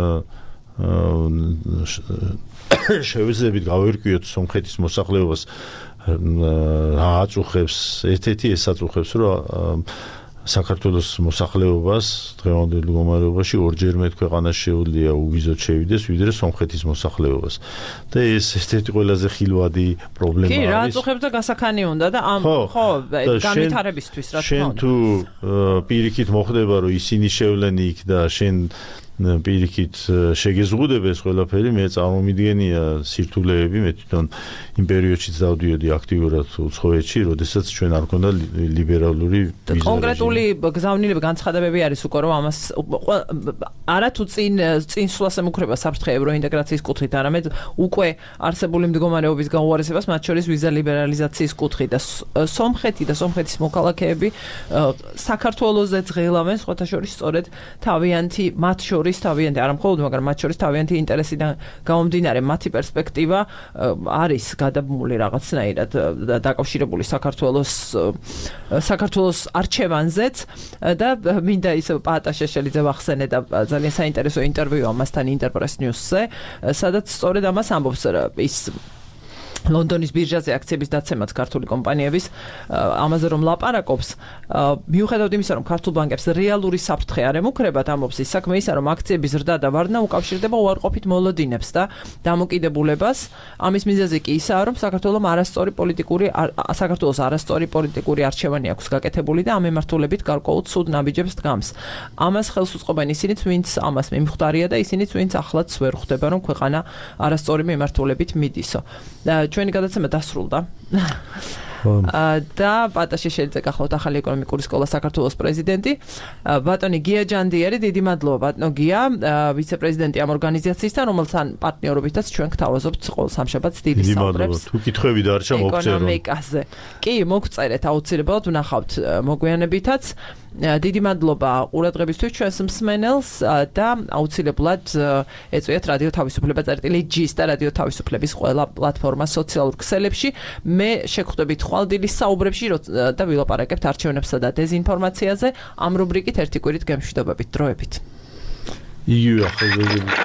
შევეძლებთ გავერკვიოთ სომხეთის მოსახლეობას რა აწუხებს, ერთ-ერთი ეს აწუხებს, რომ საქართველოს მოსახლეობას დღევანდელ მდგომარეობაში ორჯერ მეტ ქვეყანაში შეუძლია უვიზოდ შევიდეს, ვიდრე სომხეთის მოსახლეობას. და ეს ერთ-ერთი ყველაზე ხილვადი პრობლემა არის. კი, რა აწუხებს და გასახანი უნდა და ამ ხო, განვითარებისთვის რა თქმა უნდა. შენ თუ პირიქით მოხდება, რომ ისინი შევლენ იქ და შენ პირიქით შეგეზღუდებ ეს ყველაფერი, მე წარმომიდგენია სირთულეები, მე თვითონ იმ პერიოდშიც დავდიოდი აქტიურად უცხოეთში, როდესაც ჩვენ არ გქონდა ლიბერალური ვიზა. კონკრეტული გზავნილება, განცხადებები არის უკვე, რომ ამას არა თუ წინ წინსვლას ემუქრება საფრთხე ევროინტეგრაციის კუთხით, არამედ უკვე არსებული მდგომარეობის გაუარესებას, მათ შორის ვიზა ლიბერალიზაციის კუთხით და სომხეთი და სომხეთის მოქალაქეები საქართველოზე ძღელავენ, სხვათა შორის სწორედ თავიანთი მათ შორის თავიანთი, არა მხოლოდ, მაგრამ მათ შორის თავიანთი ინტერესიდან გამომდინარე, მათი პერსპექტივა არის გადაბმული რაღაცნაირად დაკავშირებული საქართველოს საქართველოს არჩევანზეც და მინდა ის პაატა შეშელიძე ვახსენე და ძალიან საინტერესო ინტერვიუ ამასთან ინტერპრეს ნიუსზე, სადაც სწორედ ამას ამბობს ის ლონდონის ბირჟაზე აქციების დაცემაც ქართული კომპანიების ამაზე რომ ლაპარაკობს მიუხედავად იმისა რომ ქართულ ბანკებს რეალური საფრთხე არ ემუქრებათ ამობს ის საქმე ისა რომ აქციების ზრდა და ვარდნა უკავშირდება უარყოფით მოლოდინებს და დამოკიდებულებას ამის მიზეზი კი ისაა რომ საქართველოს არასწორი პოლიტიკური საქართველოს არასწორი პოლიტიკური არჩევანი აქვს გაკეთებული და ამ მიმართულებით გარკვეულ ცუდ ნაბიჯებს დგამს ამას ხელს უწყობენ ისინიც ვინც ამას მიმხვდარია და ისინიც ვინც ახლაც ვერ ხვდება რომ ქვეყანა არასწორი მიმართულებით მიდისო ჩვენი გადაცემა დასრულდა. და პატაშე შეიძლება გახლავთ ახალი ეკონომიკური სკოლა საქართველოს პრეზიდენტი. ბატონი გია ჯანდიერი, დიდი მადლობა ბატონო გია, ვიცე-პრეზიდენტი ამ ორგანიზაციისთან, რომელთან პარტნიორობითაც ჩვენ გთავაზობთ ყოველ სამშაბათს დიდი საუბრებს. თუ კითხვები დარჩა მოგწერო. ეკონომიკაზე. კი, მოგწერეთ აუცილებლად, ვნახავთ მოგვიანებითაც. დიდი მადლობა ყურადღებისთვის ჩვენს მსმენელს და აუცილებლად ეწვიათ რადიო თავისუფლება წერტილი ჯის და რადიო თავისუფლების ყველა პლატფორმა სოციალურ ქსელებში. მე შეგხვდებით ხვალდილის საუბრებში და ვილაპარაკებთ არჩევნებსა და დეზინფორმაციაზე. ამ რუბრიკით ერთი კვირით გემშვიდობებით დროებით. იგივე ახალგაზრდა